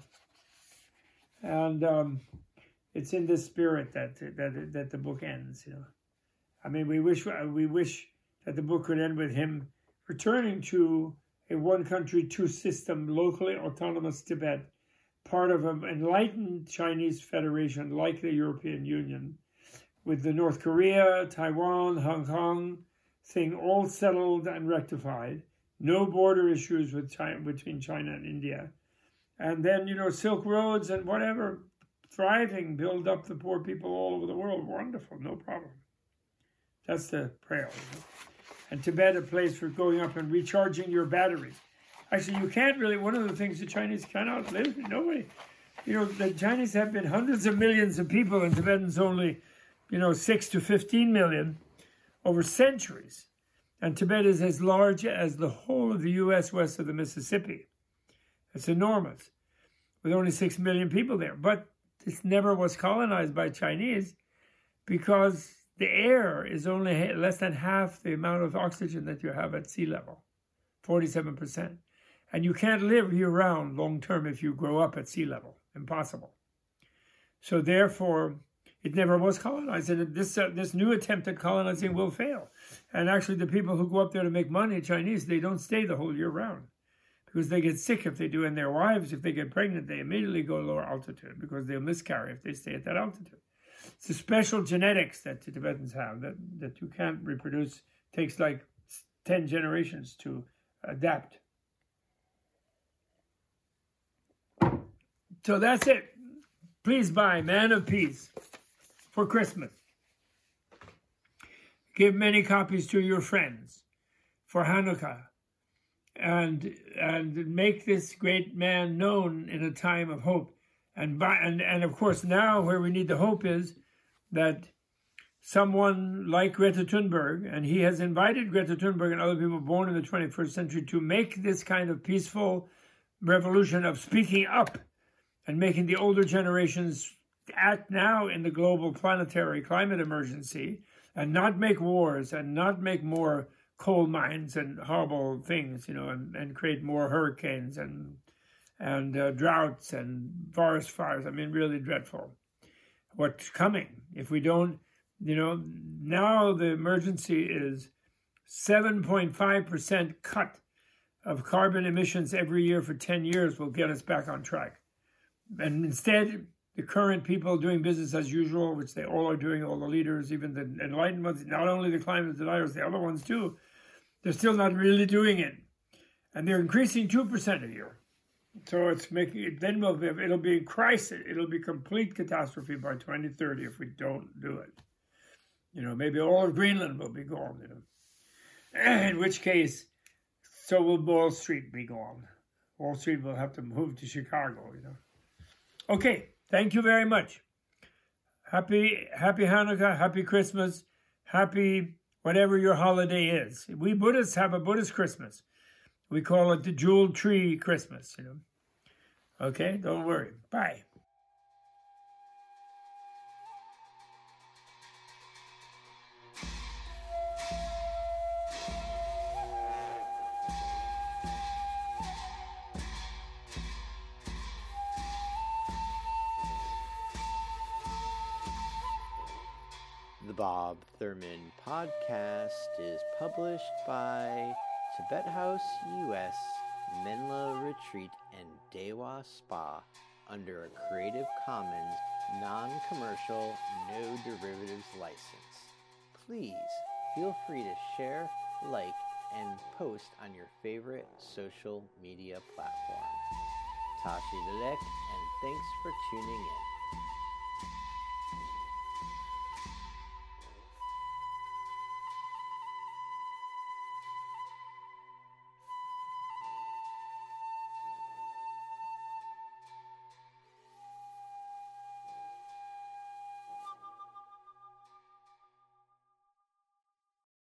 And um, it's in this spirit that that that the book ends. You know, I mean, we wish we wish that the book could end with him returning to a one-country, two-system, locally autonomous Tibet, part of an enlightened Chinese federation like the European Union, with the North Korea, Taiwan, Hong Kong thing all settled and rectified, no border issues with China, between China and India. And then, you know, Silk Roads and whatever, thriving, build up the poor people all over the world. Wonderful, no problem. That's the prayer. You know? And Tibet, a place for going up and recharging your batteries. Actually, you can't really, one of the things the Chinese cannot live, nobody, you know, the Chinese have been hundreds of millions of people, and Tibetans only, you know, six to fifteen million over centuries. And Tibet is as large as the whole of the U S west of the Mississippi. It's enormous, with only six million people there. But this never was colonized by Chinese because the air is only less than half the amount of oxygen that you have at sea level, forty-seven percent. And you can't live year-round long-term if you grow up at sea level. Impossible. So therefore, it never was colonized. And this uh, this new attempt at colonizing will fail. And actually, the people who go up there to make money, Chinese, they don't stay the whole year round, because they get sick if they do, and their wives, if they get pregnant, they immediately go lower altitude because they'll miscarry if they stay at that altitude. It's a special genetics that the Tibetans have that, that you can't reproduce. It takes like ten generations to adapt. So that's it. Please buy Man of Peace for Christmas. Give many copies to your friends for Hanukkah. And and make this great man known in a time of hope. And, by, and and of course now where we need the hope is that someone like Greta Thunberg, and he has invited Greta Thunberg and other people born in the twenty-first century to make this kind of peaceful revolution of speaking up and making the older generations act now in the global planetary climate emergency and not make wars and not make more coal mines and horrible things, you know, and, and create more hurricanes and and uh, droughts and forest fires. I mean, really dreadful. What's coming if we don't, you know, now the emergency is seven point five percent cut of carbon emissions every year for ten years will get us back on track. And instead, the current people doing business as usual, which they all are doing, all the leaders, even the enlightened ones, not only the climate deniers, the other ones too, they're still not really doing it. And they're increasing two percent a year. So it's making it, then we'll be, it'll be a crisis. It'll be complete catastrophe by twenty thirty if we don't do it. You know, maybe all of Greenland will be gone, you know. In which case, so will Wall Street be gone. Wall Street will have to move to Chicago, you know. Okay, thank you very much. Happy, happy Hanukkah, happy Christmas, happy whatever your holiday is. We Buddhists have a Buddhist Christmas. We call it the Jewel Tree Christmas, you know. Okay, don't worry. Bye. The Bob Thurman Podcast is published by Tibet House U S, Menla Retreat, and Dewa Spa under a Creative Commons non-commercial, no derivatives license. Please feel free to share, like, and post on your favorite social media platform. Tashi Lelek, and thanks for tuning in.